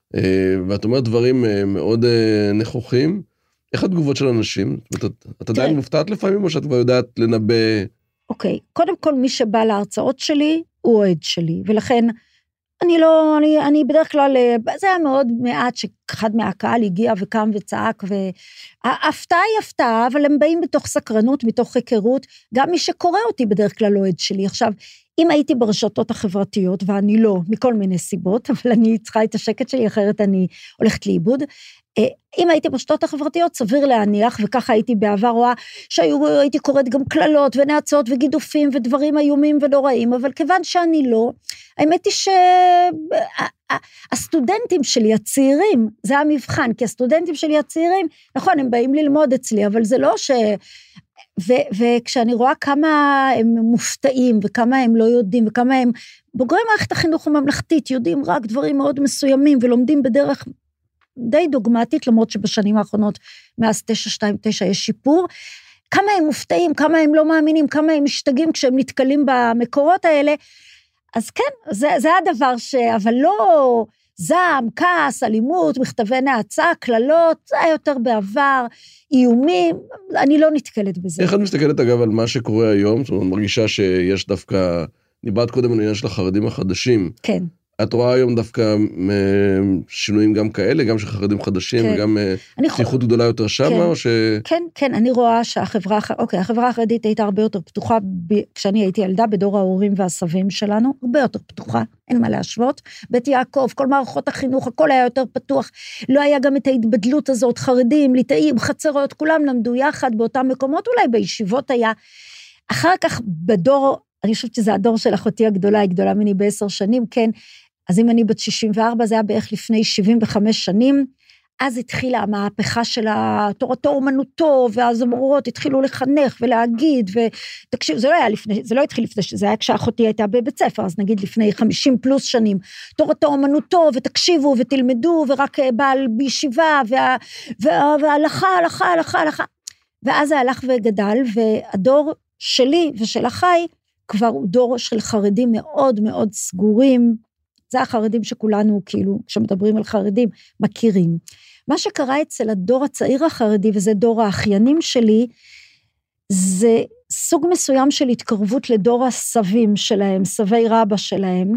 ואת אומרת דברים מאוד נכוחים, איך התגובות של אנשים? את עדיין מופתעת לפעמים, או שאת כבר יודעת לנבא? אוקיי, קודם כל מי שבא להרצאות שלי, הוא אוהד שלי, ולכן אני לא, אני, אני בדרך כלל, זה היה מאוד מעט שאחד מהקהל הגיע וקם וצעק, וההפתעה היא הפתעה, אבל הם באים בתוך סקרנות, מתוך היכרות, גם מי שקורא אותי בדרך כלל לא עד שלי. עכשיו, אם הייתי ברשתות החברתיות, ואני לא, מכל מיני סיבות, אבל אני צריכה את השקט שלי, אחרת אני הולכת לאיבוד, אם הייתי ברשתות החברתיות, סביר להניח, וככה הייתי בעבר רואה, שהייתי קוראת גם כללות ונאצות וגידופים ודברים איומים ונוראים, אבל כיוון שאני לא, האמת היא שהסטודנטים שלי, הצעירים, זה המבחן, כי הסטודנטים שלי הצעירים, נכון, הם באים ללמוד אצלי, אבל זה לא ש... ו- וכשאני רואה כמה הם מופתעים, וכמה הם לא יודעים, וכמה הם בוגרי מערכת החינוך הממלכתית, יודעים רק דברים מאוד מסוימים, ולומדים בדרך די דוגמטית, למרות שבשנים האחרונות, מאז תשע שתיים תשע יש שיפור, כמה הם מופתעים, כמה הם לא מאמינים, כמה הם משתגעים כשהם נתקלים במקורות האלה, אז כן, זה, זה הדבר ש... אבל לא זעם, כעס, אלימות, מכתבי נאצה, כללות, זה היה יותר בעבר, איומים, אני לא נתקלת בזה. איך את מסתכלת אגב על מה שקורה היום? זאת אומרת, מרגישה שיש דווקא, דיברת קודם על עניין של החרדים החדשים. כן. את רואה היום דווקא שינויים גם כאלה, גם של חרדים חדשים, כן. וגם פתיחות גדולה יותר שמה, כן. או ש... כן, כן, אני רואה שהחברה, אוקיי, החברה החרדית הייתה הרבה יותר פתוחה, ב... כשאני הייתי ילדה, בדור ההורים והסבים שלנו, הרבה יותר פתוחה, אין מה להשוות, בית יעקב, כל מערכות החינוך, הכל היה יותר פתוח, לא היה גם את ההתבדלות הזאת, חרדים, ליטאים, חצרות, כולם למדו יחד באותם מקומות, אולי בישיבות היה, אחר כך בדור, אני חושבת שזה הדור של אחותי הגדולה, היא גדולה מני בעשר שנים, כן, אז אם אני בת שישים וארבע, זה היה בערך לפני שבעים וחמש שנים, אז התחילה המהפכה של תורתו אומנותו, והזמורות התחילו לחנך ולהגיד, ותקשיב, זה לא היה לפני, זה לא התחיל לפני, זה היה כשאחותי הייתה בבית ספר, אז נגיד לפני חמישים פלוס שנים, תורתו אומנותו, ותקשיבו ותלמדו, ורק בעל בישיבה, וה, וה, והלכה, הלכה, הלכה, הלכה, ואז זה הלך וגדל, והדור שלי ושל אחי, כבר הוא דור של חרדים מאוד מאוד סגורים, זה החרדים שכולנו, כאילו, כשמדברים על חרדים, מכירים. מה שקרה אצל הדור הצעיר החרדי, וזה דור האחיינים שלי, זה סוג מסוים של התקרבות לדור הסבים שלהם, סבי רבא שלהם,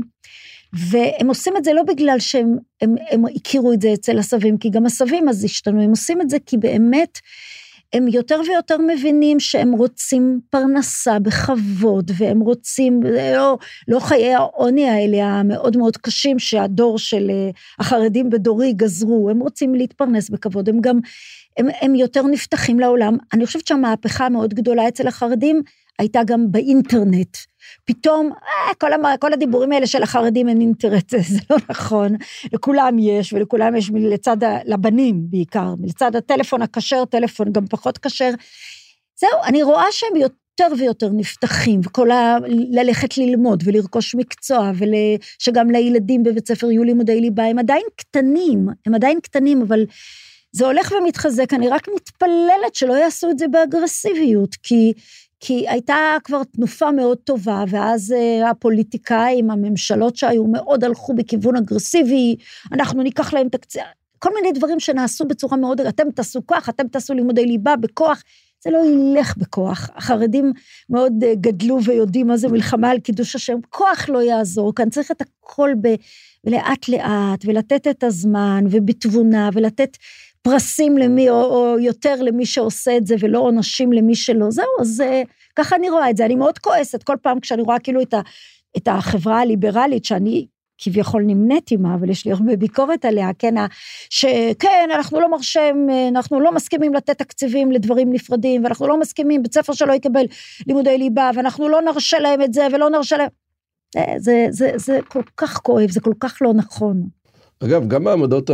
והם עושים את זה לא בגלל שהם הם, הם הכירו את זה אצל הסבים, כי גם הסבים אז השתנו, הם עושים את זה כי באמת, הם יותר ויותר מבינים שהם רוצים פרנסה בכבוד, והם רוצים, לא, לא חיי העוני האלה המאוד מאוד קשים, שהדור של החרדים בדורי גזרו, הם רוצים להתפרנס בכבוד, הם גם, הם, הם יותר נפתחים לעולם, אני חושבת שהמהפכה המאוד גדולה אצל החרדים, הייתה גם באינטרנט, פתאום, אה, כל, המ, כל הדיבורים האלה של החרדים אין אינטרנט, זה לא נכון, לכולם יש, ולכולם יש לצד, לבנים בעיקר, לצד הטלפון הכשר, טלפון גם פחות כשר, זהו, אני רואה שהם יותר ויותר נפתחים, וכל ה... ללכת ללמוד, ולרכוש מקצוע, ושגם לילדים בבית ספר יהיו לימודי ליבה, הם עדיין קטנים, הם עדיין קטנים, אבל זה הולך ומתחזק, אני רק מתפללת שלא יעשו את זה באגרסיביות, כי... כי הייתה כבר תנופה מאוד טובה, ואז הפוליטיקאים, הממשלות שהיו מאוד הלכו בכיוון אגרסיבי, אנחנו ניקח להם תקציב, כל מיני דברים שנעשו בצורה מאוד, אתם תעשו כוח, אתם תעשו לימודי ליבה בכוח, זה לא ילך בכוח, החרדים מאוד גדלו ויודעים מה זה מלחמה על קידוש השם, כוח לא יעזור, כאן צריך את הכל ב, לאט לאט, ולתת את הזמן, ובתבונה, ולתת פרסים למי, או, או יותר למי שעושה את זה, ולא עונשים למי שלא, זהו, אז ככה אני רואה את זה, אני מאוד כועסת, כל פעם כשאני רואה כאילו את, ה, את החברה הליברלית, שאני כביכול נמנית עימה, אבל יש לי הרבה ביקורת עליה, כן, שכן, אנחנו לא מרשים, אנחנו לא מסכימים לתת תקציבים לדברים נפרדים, ואנחנו לא מסכימים, בית ספר שלא יקבל לימודי ליבה, ואנחנו לא נרשה להם את זה, ולא נרשה להם, זה, זה, זה, זה כל כך כואב, זה כל כך לא נכון. אגב, גם העמדות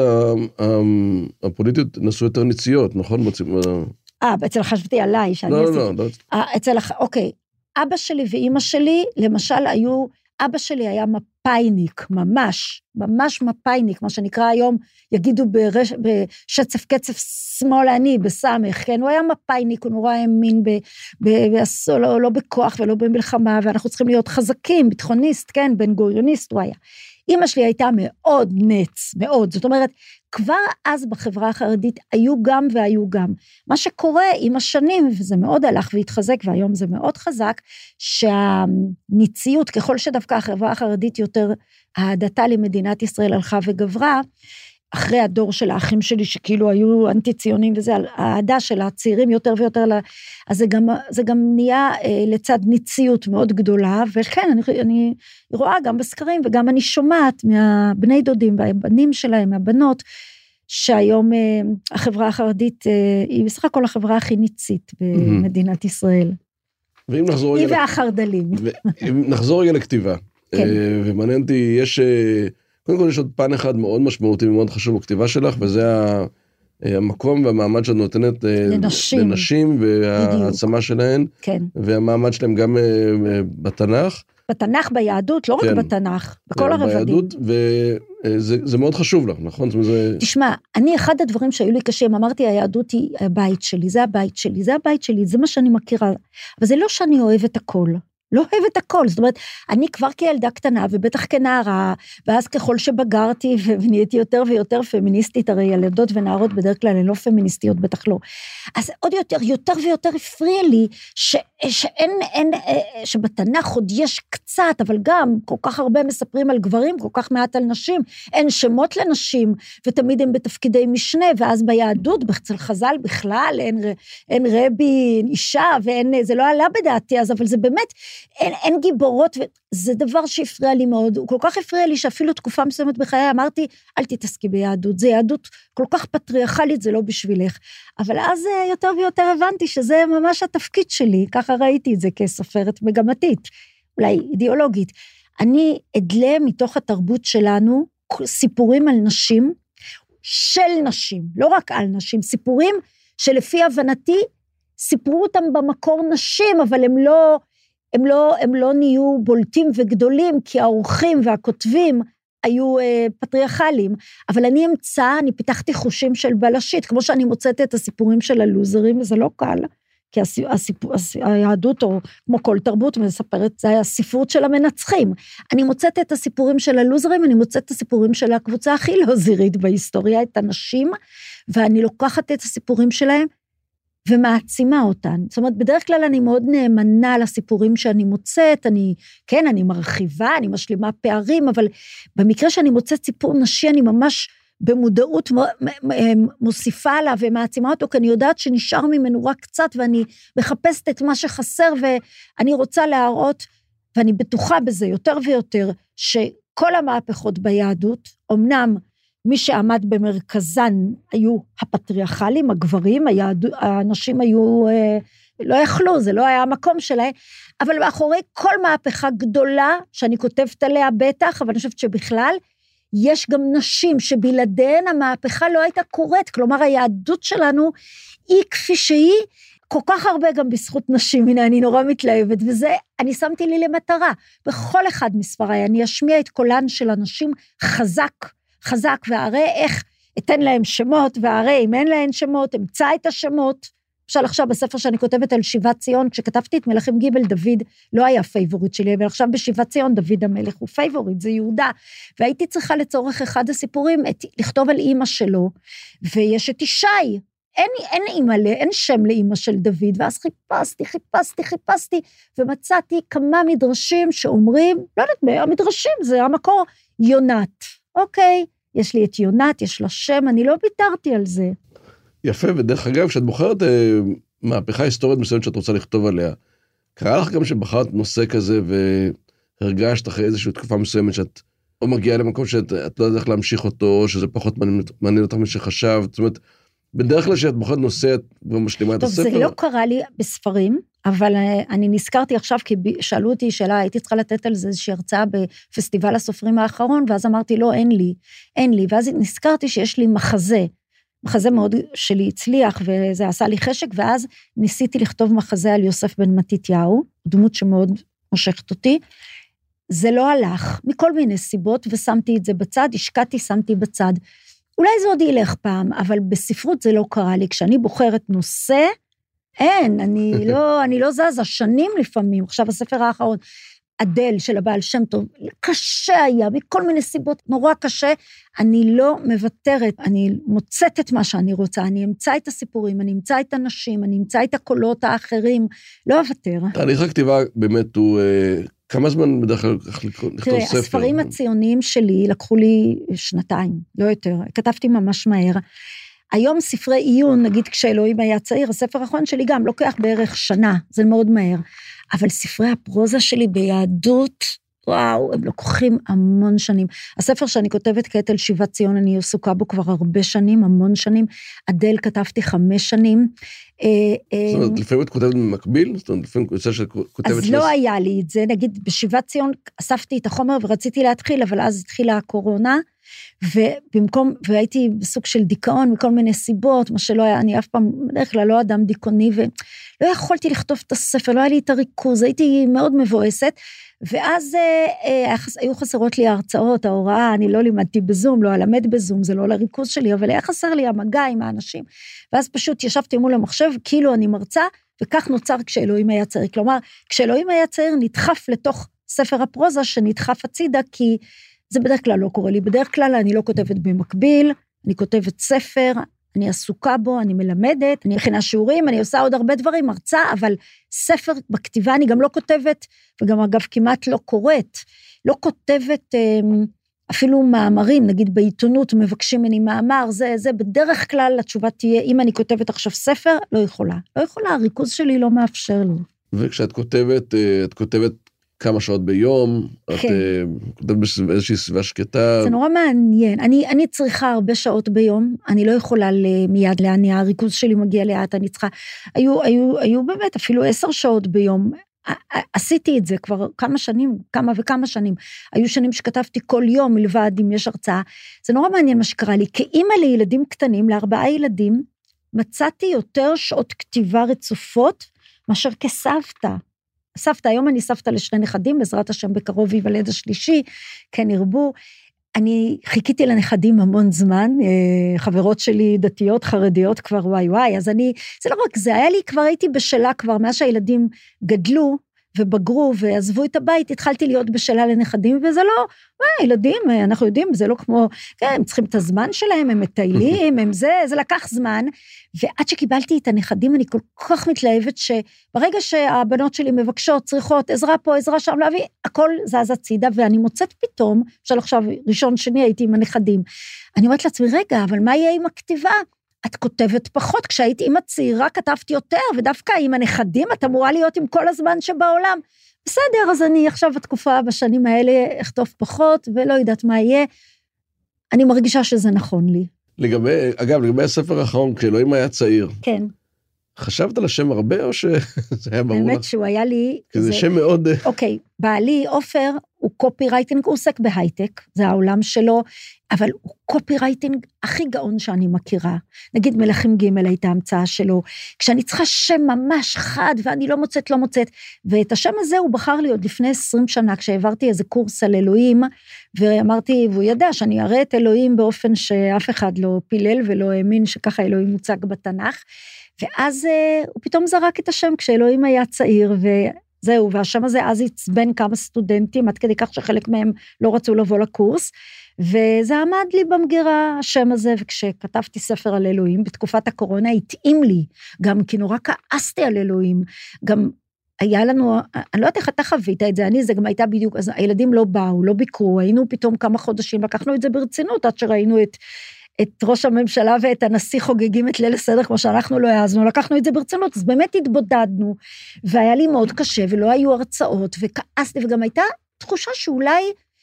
הפוליטיות נעשו יותר ניציות, נכון? אה, אצל חשבתי עליי, שאני לא, לא, לא. אצל, אוקיי, אבא שלי ואמא שלי, למשל, היו, אבא שלי היה מפייניק, ממש, ממש מפייניק, מה שנקרא היום, יגידו ברש, בשצף קצף שמאלני, בסמך, כן? הוא היה מפייניק, הוא נורא האמין, ב, ב, ב, לא, לא בכוח ולא במלחמה, ואנחנו צריכים להיות חזקים, ביטחוניסט, כן? בן גוריוניסט הוא היה. אמא שלי הייתה מאוד נץ, מאוד, זאת אומרת, כבר אז בחברה החרדית היו גם והיו גם. מה שקורה עם השנים, וזה מאוד הלך והתחזק, והיום זה מאוד חזק, שהניציות, ככל שדווקא החברה החרדית יותר, העדתה למדינת ישראל הלכה וגברה, אחרי הדור של האחים שלי, שכאילו היו אנטי-ציונים וזה, העדה של הצעירים יותר ויותר, אז זה גם, זה גם נהיה לצד ניציות מאוד גדולה, וכן, אני, אני רואה גם בסקרים, וגם אני שומעת מהבני דודים, והבנים שלהם, מהבנות, שהיום החברה החרדית היא בסך הכל החברה הכי ניצית במדינת ישראל. ואם נחזור היא והחרדלים. אם נחזור רגע לכתיבה, כן. ומעניין אותי, יש, קודם כל יש עוד פן אחד מאוד משמעותי ומאוד חשוב בכתיבה שלך, וזה המקום והמעמד שאת נותנת לנשים, לנשים והעצמה שלהן, כן. והמעמד שלהם גם בתנ"ך. בתנ"ך, ביהדות, לא רק כן. בתנ"ך, בכל הרבדים. ביהדות, וזה זה מאוד חשוב לך, נכון? זה... תשמע, אני אחד הדברים שהיו לי קשים, אמרתי, היהדות היא הבית שלי, זה הבית שלי, זה הבית שלי, זה מה שאני מכירה, אבל זה לא שאני אוהבת הכל. לא אוהבת הכל, זאת אומרת, אני כבר כילדה קטנה, ובטח כנערה, ואז ככל שבגרתי, ונהייתי יותר ויותר פמיניסטית, הרי ילדות ונערות בדרך כלל הן לא פמיניסטיות, בטח לא. אז עוד יותר, יותר ויותר הפריע לי, ש, שאין, אין, שבתנ"ך עוד יש קצת, אבל גם כל כך הרבה מספרים על גברים, כל כך מעט על נשים, אין שמות לנשים, ותמיד הם בתפקידי משנה, ואז ביהדות, אצל חז"ל בכלל, אין, אין רבי, אישה, ואין, זה לא עלה בדעתי, אז אבל זה באמת, אין, אין גיבורות, וזה דבר שהפריע לי מאוד, הוא כל כך הפריע לי שאפילו תקופה מסוימת בחיי, אמרתי, אל תתעסקי ביהדות, זה יהדות כל כך פטריארכלית, זה לא בשבילך, אבל אז יותר ויותר הבנתי שזה ממש התפקיד שלי, ככה ראיתי את זה כסופרת מגמתית, אולי אידיאולוגית, אני אדלה מתוך התרבות שלנו, סיפורים על נשים, של נשים, לא רק על נשים, סיפורים שלפי הבנתי, סיפרו אותם במקור נשים, אבל הם לא, הם לא, הם לא נהיו בולטים וגדולים, כי האורחים והכותבים היו אה, פטריארכליים, אבל אני אמצא, אני פיתחתי חושים של בלשית, כמו שאני מוצאת את הסיפורים של הלוזרים, וזה לא קל, כי הסיפור, היהדות, או כמו כל תרבות, מספרת, זה הספרות של המנצחים. אני מוצאת את הסיפורים של הלוזרים, אני מוצאת את הסיפורים של הקבוצה הכי לוזרית בהיסטוריה, את הנשים, ואני לוקחת את הסיפורים שלהם, ומעצימה אותן. זאת אומרת, בדרך כלל אני מאוד נאמנה לסיפורים שאני מוצאת, אני, כן, אני מרחיבה, אני משלימה פערים, אבל במקרה שאני מוצאת סיפור נשי, אני ממש במודעות מוסיפה עליו ומעצימה אותו, כי אני יודעת שנשאר ממנו רק קצת, ואני מחפשת את מה שחסר, ואני רוצה להראות, ואני בטוחה בזה יותר ויותר, שכל המהפכות ביהדות, אמנם מי שעמד במרכזן היו הפטריארכלים, הגברים, היהדות, האנשים היו, לא יכלו, זה לא היה המקום שלהם, אבל מאחורי כל מהפכה גדולה, שאני כותבת עליה בטח, אבל אני חושבת שבכלל, יש גם נשים שבלעדיהן המהפכה לא הייתה קורית, כלומר היהדות שלנו היא כפי שהיא, כל כך הרבה גם בזכות נשים, הנה אני נורא מתלהבת, וזה אני שמתי לי למטרה, בכל אחד מספריי, אני אשמיע את קולן של אנשים חזק, חזק, והרי איך אתן להם שמות, והרי אם אין להם שמות, אמצא את השמות, למשל עכשיו בספר שאני כותבת על שיבת ציון, כשכתבתי את מלכים גיבל, דוד לא היה פייבוריט שלי, אבל עכשיו בשיבת ציון דוד המלך הוא פייבוריט, זה יהודה, והייתי צריכה לצורך אחד הסיפורים, את, לכתוב על אמא שלו, ויש את ישי, אין, אין אמא, אין שם לאמא של דוד, ואז חיפשתי, חיפשתי, חיפשתי, ומצאתי כמה מדרשים שאומרים, לא יודעת, המדרשים זה המקור, יונת, אוקיי, יש לי את יונת, יש לה שם, אני לא ביטרתי על זה. יפה, ודרך אגב, כשאת בוחרת אה, מהפכה היסטורית מסוימת שאת רוצה לכתוב עליה, קרה לך גם שבחרת נושא כזה, והרגשת אחרי איזושהי תקופה מסוימת, שאת או מגיעה למקום שאת לא יודעת איך להמשיך אותו, או שזה פחות מעניין אותך משחשבת, זאת אומרת, בדרך כלל שאת בוחרת נושא, את משלימה את הספר. טוב, זה לא קרה לי בספרים, אבל אני נזכרתי עכשיו, כי שאלו אותי שאלה, הייתי צריכה לתת על זה איזושהי הרצאה בפסטיבל הסופרים האחרון, ואז אמרתי, לא, אין לי, אין לי, ואז נזכרתי שיש לי מחזה, מחזה מאוד שלי הצליח, וזה עשה לי חשק, ואז ניסיתי לכתוב מחזה על יוסף בן מתתיהו, דמות שמאוד מושכת אותי, זה לא הלך, מכל מיני סיבות, ושמתי את זה בצד, השקעתי, שמתי בצד, אולי זה עוד ילך פעם, אבל בספרות זה לא קרה לי, כשאני בוחרת נושא, אין, אני לא, אני לא זזה, שנים לפעמים, עכשיו הספר האחרון, אדל של הבעל שם טוב, קשה היה, מכל מיני סיבות, נורא קשה, אני לא מוותרת, אני מוצאת את מה שאני רוצה, אני אמצא את הסיפורים, אני אמצא את הנשים, אני אמצא את הקולות האחרים, לא אוותר. תהליך הכתיבה באמת הוא, כמה זמן בדרך כלל לכתוב ספר? תראה, הספרים הציוניים שלי לקחו לי שנתיים, לא יותר, כתבתי ממש מהר, היום ספרי עיון, נגיד כשאלוהים היה צעיר, הספר האחרון שלי גם לוקח בערך שנה, זה מאוד מהר, אבל ספרי הפרוזה שלי ביהדות, וואו, הם לוקחים המון שנים. הספר שאני כותבת כעת על שיבת ציון, אני עסוקה בו כבר הרבה שנים, המון שנים. אדל כתבתי חמש שנים. זאת אומרת, לפעמים את כותבת במקביל? זאת אומרת, לפעמים יוצא שכותבת... אז לא היה לי את זה, נגיד, בשיבת ציון אספתי את החומר ורציתי להתחיל, אבל אז התחילה הקורונה, ובמקום, והייתי בסוג של דיכאון מכל מיני סיבות, מה שלא היה, אני אף פעם, בדרך כלל לא אדם דיכאוני, ולא יכולתי לכתוב את הספר, לא היה לי את הריכוז, הייתי מאוד מבואסת, ואז אה, היו חסרות לי ההרצאות, ההוראה, אני לא לימדתי בזום, לא אלמד בזום, זה לא לריכוז שלי, אבל היה חסר לי המגע עם האנשים, ואז פשוט ישבתי מול המחשב, כאילו אני מרצה, וכך נוצר כשאלוהים היה צעיר, כלומר, כשאלוהים היה צעיר, נדחף לתוך ספר הפרוזה, שנדחף הצידה, כי זה בדרך כלל לא קורה לי, בדרך כלל אני לא כותבת במקביל, אני כותבת ספר, אני עסוקה בו, אני מלמדת, אני מכינה שיעורים, אני עושה עוד הרבה דברים, מרצה, אבל ספר בכתיבה אני גם לא כותבת, וגם אגב כמעט לא קוראת, לא כותבת אפילו מאמרים, נגיד בעיתונות מבקשים ממני מאמר, זה, זה בדרך כלל התשובה תהיה, אם אני כותבת עכשיו ספר, לא יכולה, לא יכולה, הריכוז שלי לא מאפשר לי. וכשאת כותבת, את כותבת כמה שעות ביום, כן. את כותבת באיזושהי סביבה שקטה. זה נורא מעניין, אני, אני צריכה הרבה שעות ביום, אני לא יכולה מיד להניע, הריכוז שלי מגיע לאט, אני צריכה, היו, היו, היו באמת אפילו עשר שעות ביום, עשיתי את זה כבר כמה שנים, כמה וכמה שנים, היו שנים שכתבתי כל יום מלבד אם יש הרצאה, זה נורא מעניין מה שקרה לי, כאימא לילדים קטנים, לארבעה ילדים, מצאתי יותר שעות כתיבה רצופות, מאשר כסבתא, סבתא, היום אני סבתא לשני נכדים, בעזרת השם בקרוב ייוולד השלישי, כן ירבו, אני חיכיתי לנכדים המון זמן, חברות שלי דתיות, חרדיות כבר וואי וואי, אז אני, זה לא רק זה, היה לי, כבר הייתי בשלה כבר, מאז שהילדים גדלו, ובגרו ועזבו את הבית, התחלתי להיות בשלה לנכדים, וזה לא, מה, ילדים, אנחנו יודעים, זה לא כמו, כן, הם צריכים את הזמן שלהם, הם מטיילים, הם זה, זה לקח זמן, ועד שקיבלתי את הנכדים, אני כל כך מתלהבת, שברגע שהבנות שלי מבקשות, צריכות, עזרה פה, עזרה שם, להביא, הכל זז הצידה, ואני מוצאת פתאום, עכשיו עכשיו, ראשון שני הייתי עם הנכדים, אני אומרת לעצמי, רגע, אבל מה יהיה עם הכתיבה? את כותבת פחות, כשהייתי אימא צעירה כתבתי יותר, ודווקא עם הנכדים את אמורה להיות עם כל הזמן שבעולם. בסדר, אז אני עכשיו בתקופה בשנים האלה אכתוב פחות, ולא יודעת מה יהיה. אני מרגישה שזה נכון לי. לגבי, אגב, לגבי הספר האחרון, כשאלוהים היה צעיר. כן. חשבת על השם הרבה, או שזה היה ברור לך? באמת שהוא היה לי... כי זה שם מאוד... אוקיי, בעלי, עופר, הוא קופי רייטינג, הוא עוסק בהייטק, זה העולם שלו, אבל הוא קופי רייטינג הכי גאון שאני מכירה. נגיד מלכים ג' הייתה המצאה שלו, כשאני צריכה שם ממש חד, ואני לא מוצאת, לא מוצאת, ואת השם הזה הוא בחר לי עוד לפני עשרים שנה, כשהעברתי איזה קורס על אלוהים, ואמרתי, והוא ידע שאני אראה את אלוהים באופן שאף אחד לא פילל, ולא האמין שככה אלוהים מוצג בתנ"ך, ואז uh, הוא פתאום זרק את השם כשאלוהים היה צעיר, וזהו, והשם הזה אז הצבן כמה סטודנטים, עד כדי כך שחלק מהם לא רצו לבוא לקורס, וזה עמד לי במגירה השם הזה, וכשכתבתי ספר על אלוהים, בתקופת הקורונה התאים לי, גם כי נורא כעסתי על אלוהים, גם היה לנו, אני לא יודעת איך אתה חווית את זה, אני זה גם הייתה בדיוק, אז הילדים לא באו, לא ביקרו, היינו פתאום כמה חודשים, לקחנו את זה ברצינות, עד שראינו את, את ראש הממשלה ואת הנשיא חוגגים את ליל הסדר, כמו שאנחנו לא העזנו, לקחנו את זה ברצינות, אז באמת התבודדנו, והיה לי מאוד קשה, ולא היו הרצאות, וכעסתי, וגם הייתה תחושה שאולי,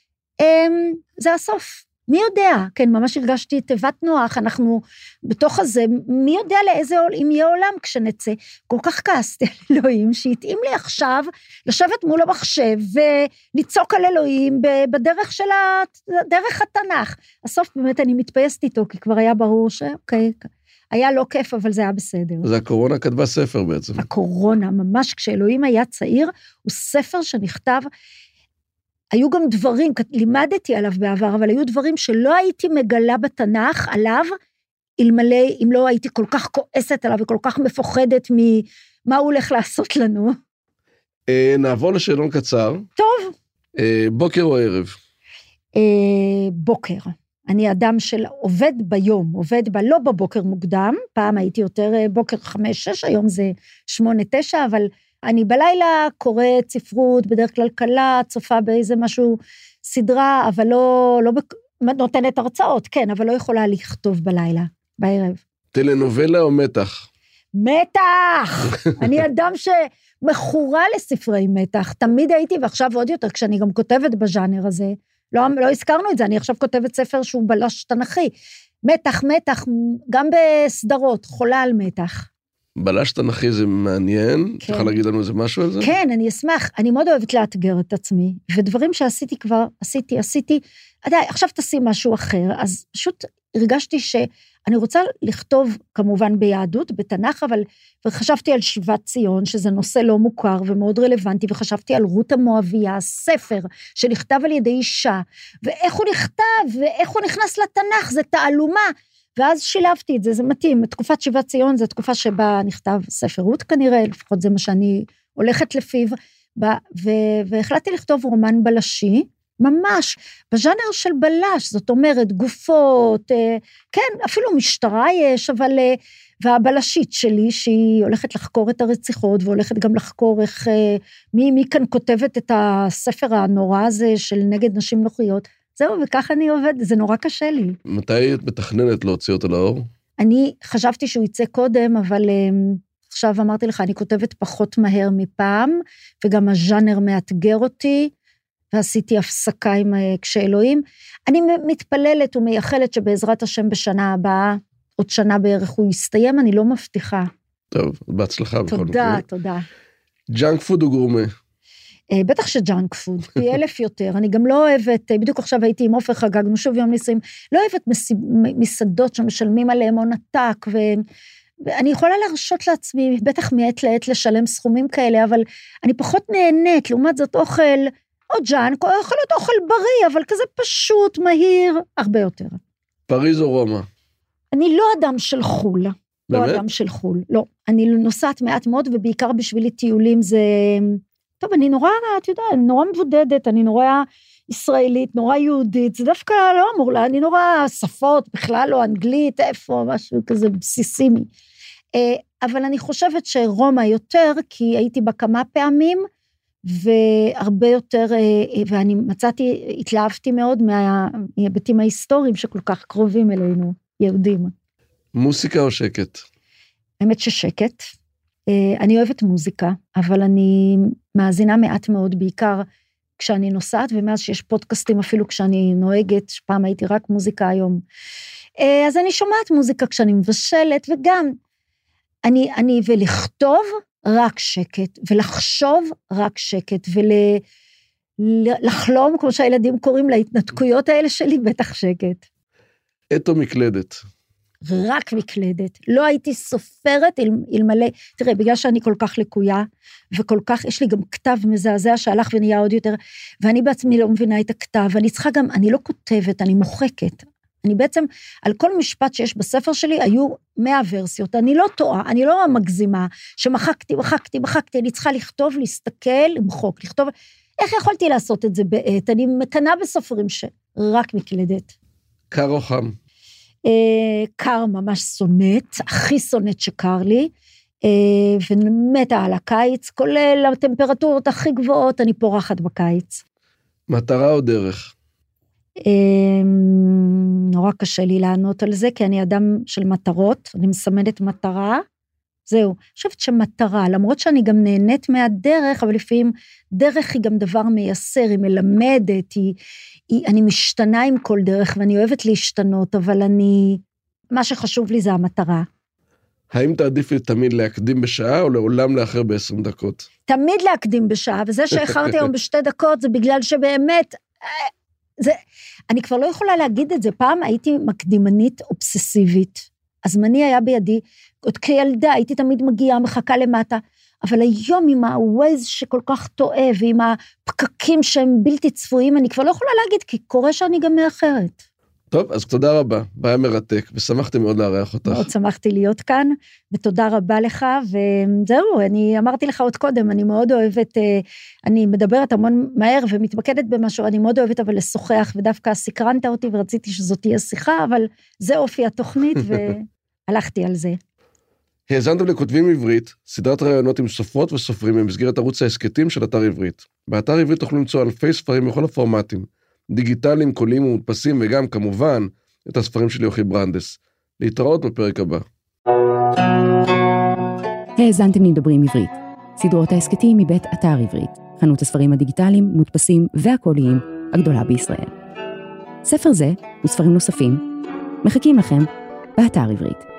אמ, זה הסוף, מי יודע, כן, ממש הרגשתי תיבת נוח, אנחנו בתוך הזה, מי יודע לאיזה, אם יהיה עולם כשנצא, כל כך כעסתי על אלוהים, שהתאים לי עכשיו, לשבת מול המחשב, ולצעוק על אלוהים, בדרך של ה... דרך התנ"ך, הסוף באמת אני מתפייסת איתו, כי כבר היה ברור שאוקיי, היה לא כיף, אבל זה היה בסדר. זה הקורונה כתבה ספר בעצם. הקורונה, ממש כשאלוהים היה צעיר, הוא ספר שנכתב, היו גם דברים, לימדתי עליו בעבר, אבל היו דברים שלא הייתי מגלה בתנ"ך עליו, אלמלא, אם לא הייתי כל כך כועסת עליו, וכל כך מפוחדת ממה הוא הולך לעשות לנו. נעבור לשאלון קצר. טוב. בוקר או ערב? בוקר. אני אדם של עובד ביום, עובד ב, לא בבוקר מוקדם, פעם הייתי יותר בוקר חמש, שש, היום זה שמונה, תשע, אבל אני בלילה קוראת ספרות, בדרך כלל קלה, צופה באיזה משהו, סדרה, אבל לא, לא נותנת הרצאות, כן, אבל לא יכולה לכתוב בלילה, בערב. טלנובלה או מתח? מתח! אני אדם שמחורה לספרי מתח, תמיד הייתי, ועכשיו עוד יותר, כשאני גם כותבת בז'אנר הזה, לא, לא הזכרנו את זה, אני עכשיו כותבת ספר שהוא בלש תנכי, מתח, מתח, גם בסדרות, חולה על מתח. בלש תנכי זה מעניין, כן. צריכה להגיד לנו איזה משהו על זה? כן, אני אשמח, אני מאוד אוהבת לאתגר את עצמי, ודברים שעשיתי כבר, עשיתי, עשיתי, עדיין, עכשיו תשים משהו אחר, אז פשוט הרגשתי שאני רוצה לכתוב, כמובן ביהדות, בתנ"ך, אבל וחשבתי על שיבת ציון, שזה נושא לא מוכר ומאוד רלוונטי, וחשבתי על רות המואביה, הספר שנכתב על ידי אישה, ואיך הוא נכתב, ואיך הוא נכנס לתנ"ך, זה תעלומה, ואז שילבתי את זה, זה מתאים, תקופת שיבת ציון, זו תקופה שבה נכתב ספר רות כנראה, לפחות זה מה שאני הולכת לפיו, והחלטתי לכתוב רומן בלשי, ממש, בז'אנר של בלש, זאת אומרת, גופות, כן, אפילו משטרה יש, אבל, והבלשית שלי, שהיא הולכת לחקור את הרציחות, והולכת גם לחקור איך, מי, מי כאן כותבת את הספר הנורא הזה, של נגד נשים נוחיות, זהו, וכך אני עובד, זה נורא קשה לי. מתי את מתכננת להוציא אותו לאור? אני חשבתי שהוא יצא קודם, אבל עכשיו אמרתי לך, אני כותבת פחות מהר מפעם, וגם הז'אנר מאתגר אותי, ועשיתי הפסקה עם כשאלוהים. אני מתפללת ומייחלת שבעזרת השם בשנה הבאה, עוד שנה בערך הוא יסתיים, אני לא מבטיחה. טוב, בהצלחה בכל מקרה. תודה, תודה. ג'אנק פוד או גורמה? בטח שג'אנק פוד, פי אלף יותר. אני גם לא אוהבת, בדיוק עכשיו הייתי עם אופר, חגגנו שוב יום נישואים, לא אוהבת מסעדות שמשלמים עליהם הון עתק, ואני יכולה להרשות לעצמי, בטח מעת לעת לשלם סכומים כאלה, אבל אני פחות נהנית, לעומת זאת אוכל, או ג'אנק, או יכול להיות אוכל בריא, אבל כזה פשוט, מהיר, הרבה יותר. פריז או רומא? אני לא אדם של חול. באמת? לא אדם של חול, לא. אני נוסעת מעט מאוד, ובעיקר בשבילי טיולים זה... טוב, אני נורא, את יודעת, אני נורא מבודדת, אני נורא ישראלית, נורא יהודית, זה דווקא לא אמור לה, אני נורא שפות, בכלל לא אנגלית, איפה, משהו כזה בסיסימי. אבל אני חושבת שרומא יותר, כי הייתי בה כמה פעמים, והרבה יותר, ואני מצאתי, התלהבתי מאוד מההיבטים ההיסטוריים שכל כך קרובים אלינו, יהודים. מוסיקה או שקט? האמת ששקט. אני אוהבת מוזיקה, אבל אני מאזינה מעט מאוד, בעיקר כשאני נוסעת, ומאז שיש פודקאסטים אפילו כשאני נוהגת, שפעם הייתי רק מוזיקה היום. אז אני שומעת מוזיקה כשאני מבשלת, וגם אני, אני ולכתוב רק שקט, ולחשוב רק שקט, ולחלום, כמו שהילדים קוראים להתנתקויות האלה שלי, בטח שקט. אתו מקלדת. רק מקלדת, לא הייתי סופרת אלמלא, תראה, בגלל שאני כל כך לקויה, וכל כך, יש לי גם כתב מזעזע שהלך ונהיה עוד יותר, ואני בעצמי לא מבינה את הכתב, ואני צריכה גם, אני לא כותבת, אני מוחקת, אני בעצם, על כל משפט שיש בספר שלי, היו מאה ורסיות, אני לא טועה, אני לא מגזימה, שמחקתי, מחקתי, מחקתי, אני צריכה לכתוב, להסתכל, למחוק, לכתוב, איך יכולתי לעשות את זה בעת? אני מקנה בסופרים שרק מקלדת. קר או חם? קר ממש סונט, הכי סונט שקר לי, ומתה על הקיץ, כולל הטמפרטורות הכי גבוהות, אני פורחת בקיץ. מטרה או דרך? נורא קשה לי לענות על זה, כי אני אדם של מטרות, אני מסמנת מטרה, זהו, אני חושבת שמטרה, למרות שאני גם נהנית מהדרך, אבל לפעמים דרך היא גם דבר מייסר, היא מלמדת, היא, היא, אני משתנה עם כל דרך, ואני אוהבת להשתנות, אבל אני, מה שחשוב לי זה המטרה. האם תעדיפי תמיד להקדים בשעה, או לעולם לאחר בעשרים דקות? תמיד להקדים בשעה, וזה שאחרתי היום בשתי דקות, זה בגלל שבאמת, זה, אני כבר לא יכולה להגיד את זה, פעם הייתי מקדימנית אובססיבית, הזמני היה בידי, עוד כילדה, הייתי תמיד מגיעה, מחכה למטה, אבל היום עם הווייז שכל כך טועה, ועם הפקקים שהם בלתי צפויים, אני כבר לא יכולה להגיד, כי קורה שאני גם מאחרת. טוב, אז תודה רבה, היה מרתק, ושמחתי מאוד לארח אותך. מאוד שמחתי להיות כאן, ותודה רבה לך, וזהו, אני אמרתי לך עוד קודם, אני מאוד אוהבת, אני מדברת המון מהר, ומתמקדת במשהו, אני מאוד אוהבת אבל לשוחח, ודווקא סקרנת אותי, ורציתי שזאת תהיה שיחה, אבל זה אופי התוכנית, והלכתי על זה. האזנתם לכותבים עברית, סדרת רעיונות עם סופרות וסופרים, במסגרת ערוץ העסקתים של אתר עברית. באתר עברית תוכלו למצוא אלפי ספרים בכל הפורמטים, דיגיטליים, קוליים ומודפסים, וגם כמובן את הספרים של יוכי ברנדס. להתראות בפרק הבא. האזנתם לדברים עברית. סדרות ההסכתים מבית אתר עברית, חנות הספרים הדיגיטליים, מודפסים והקוליים הגדולה בישראל. ספר זה וספרים נוספים מחכים לכם באתר עברית.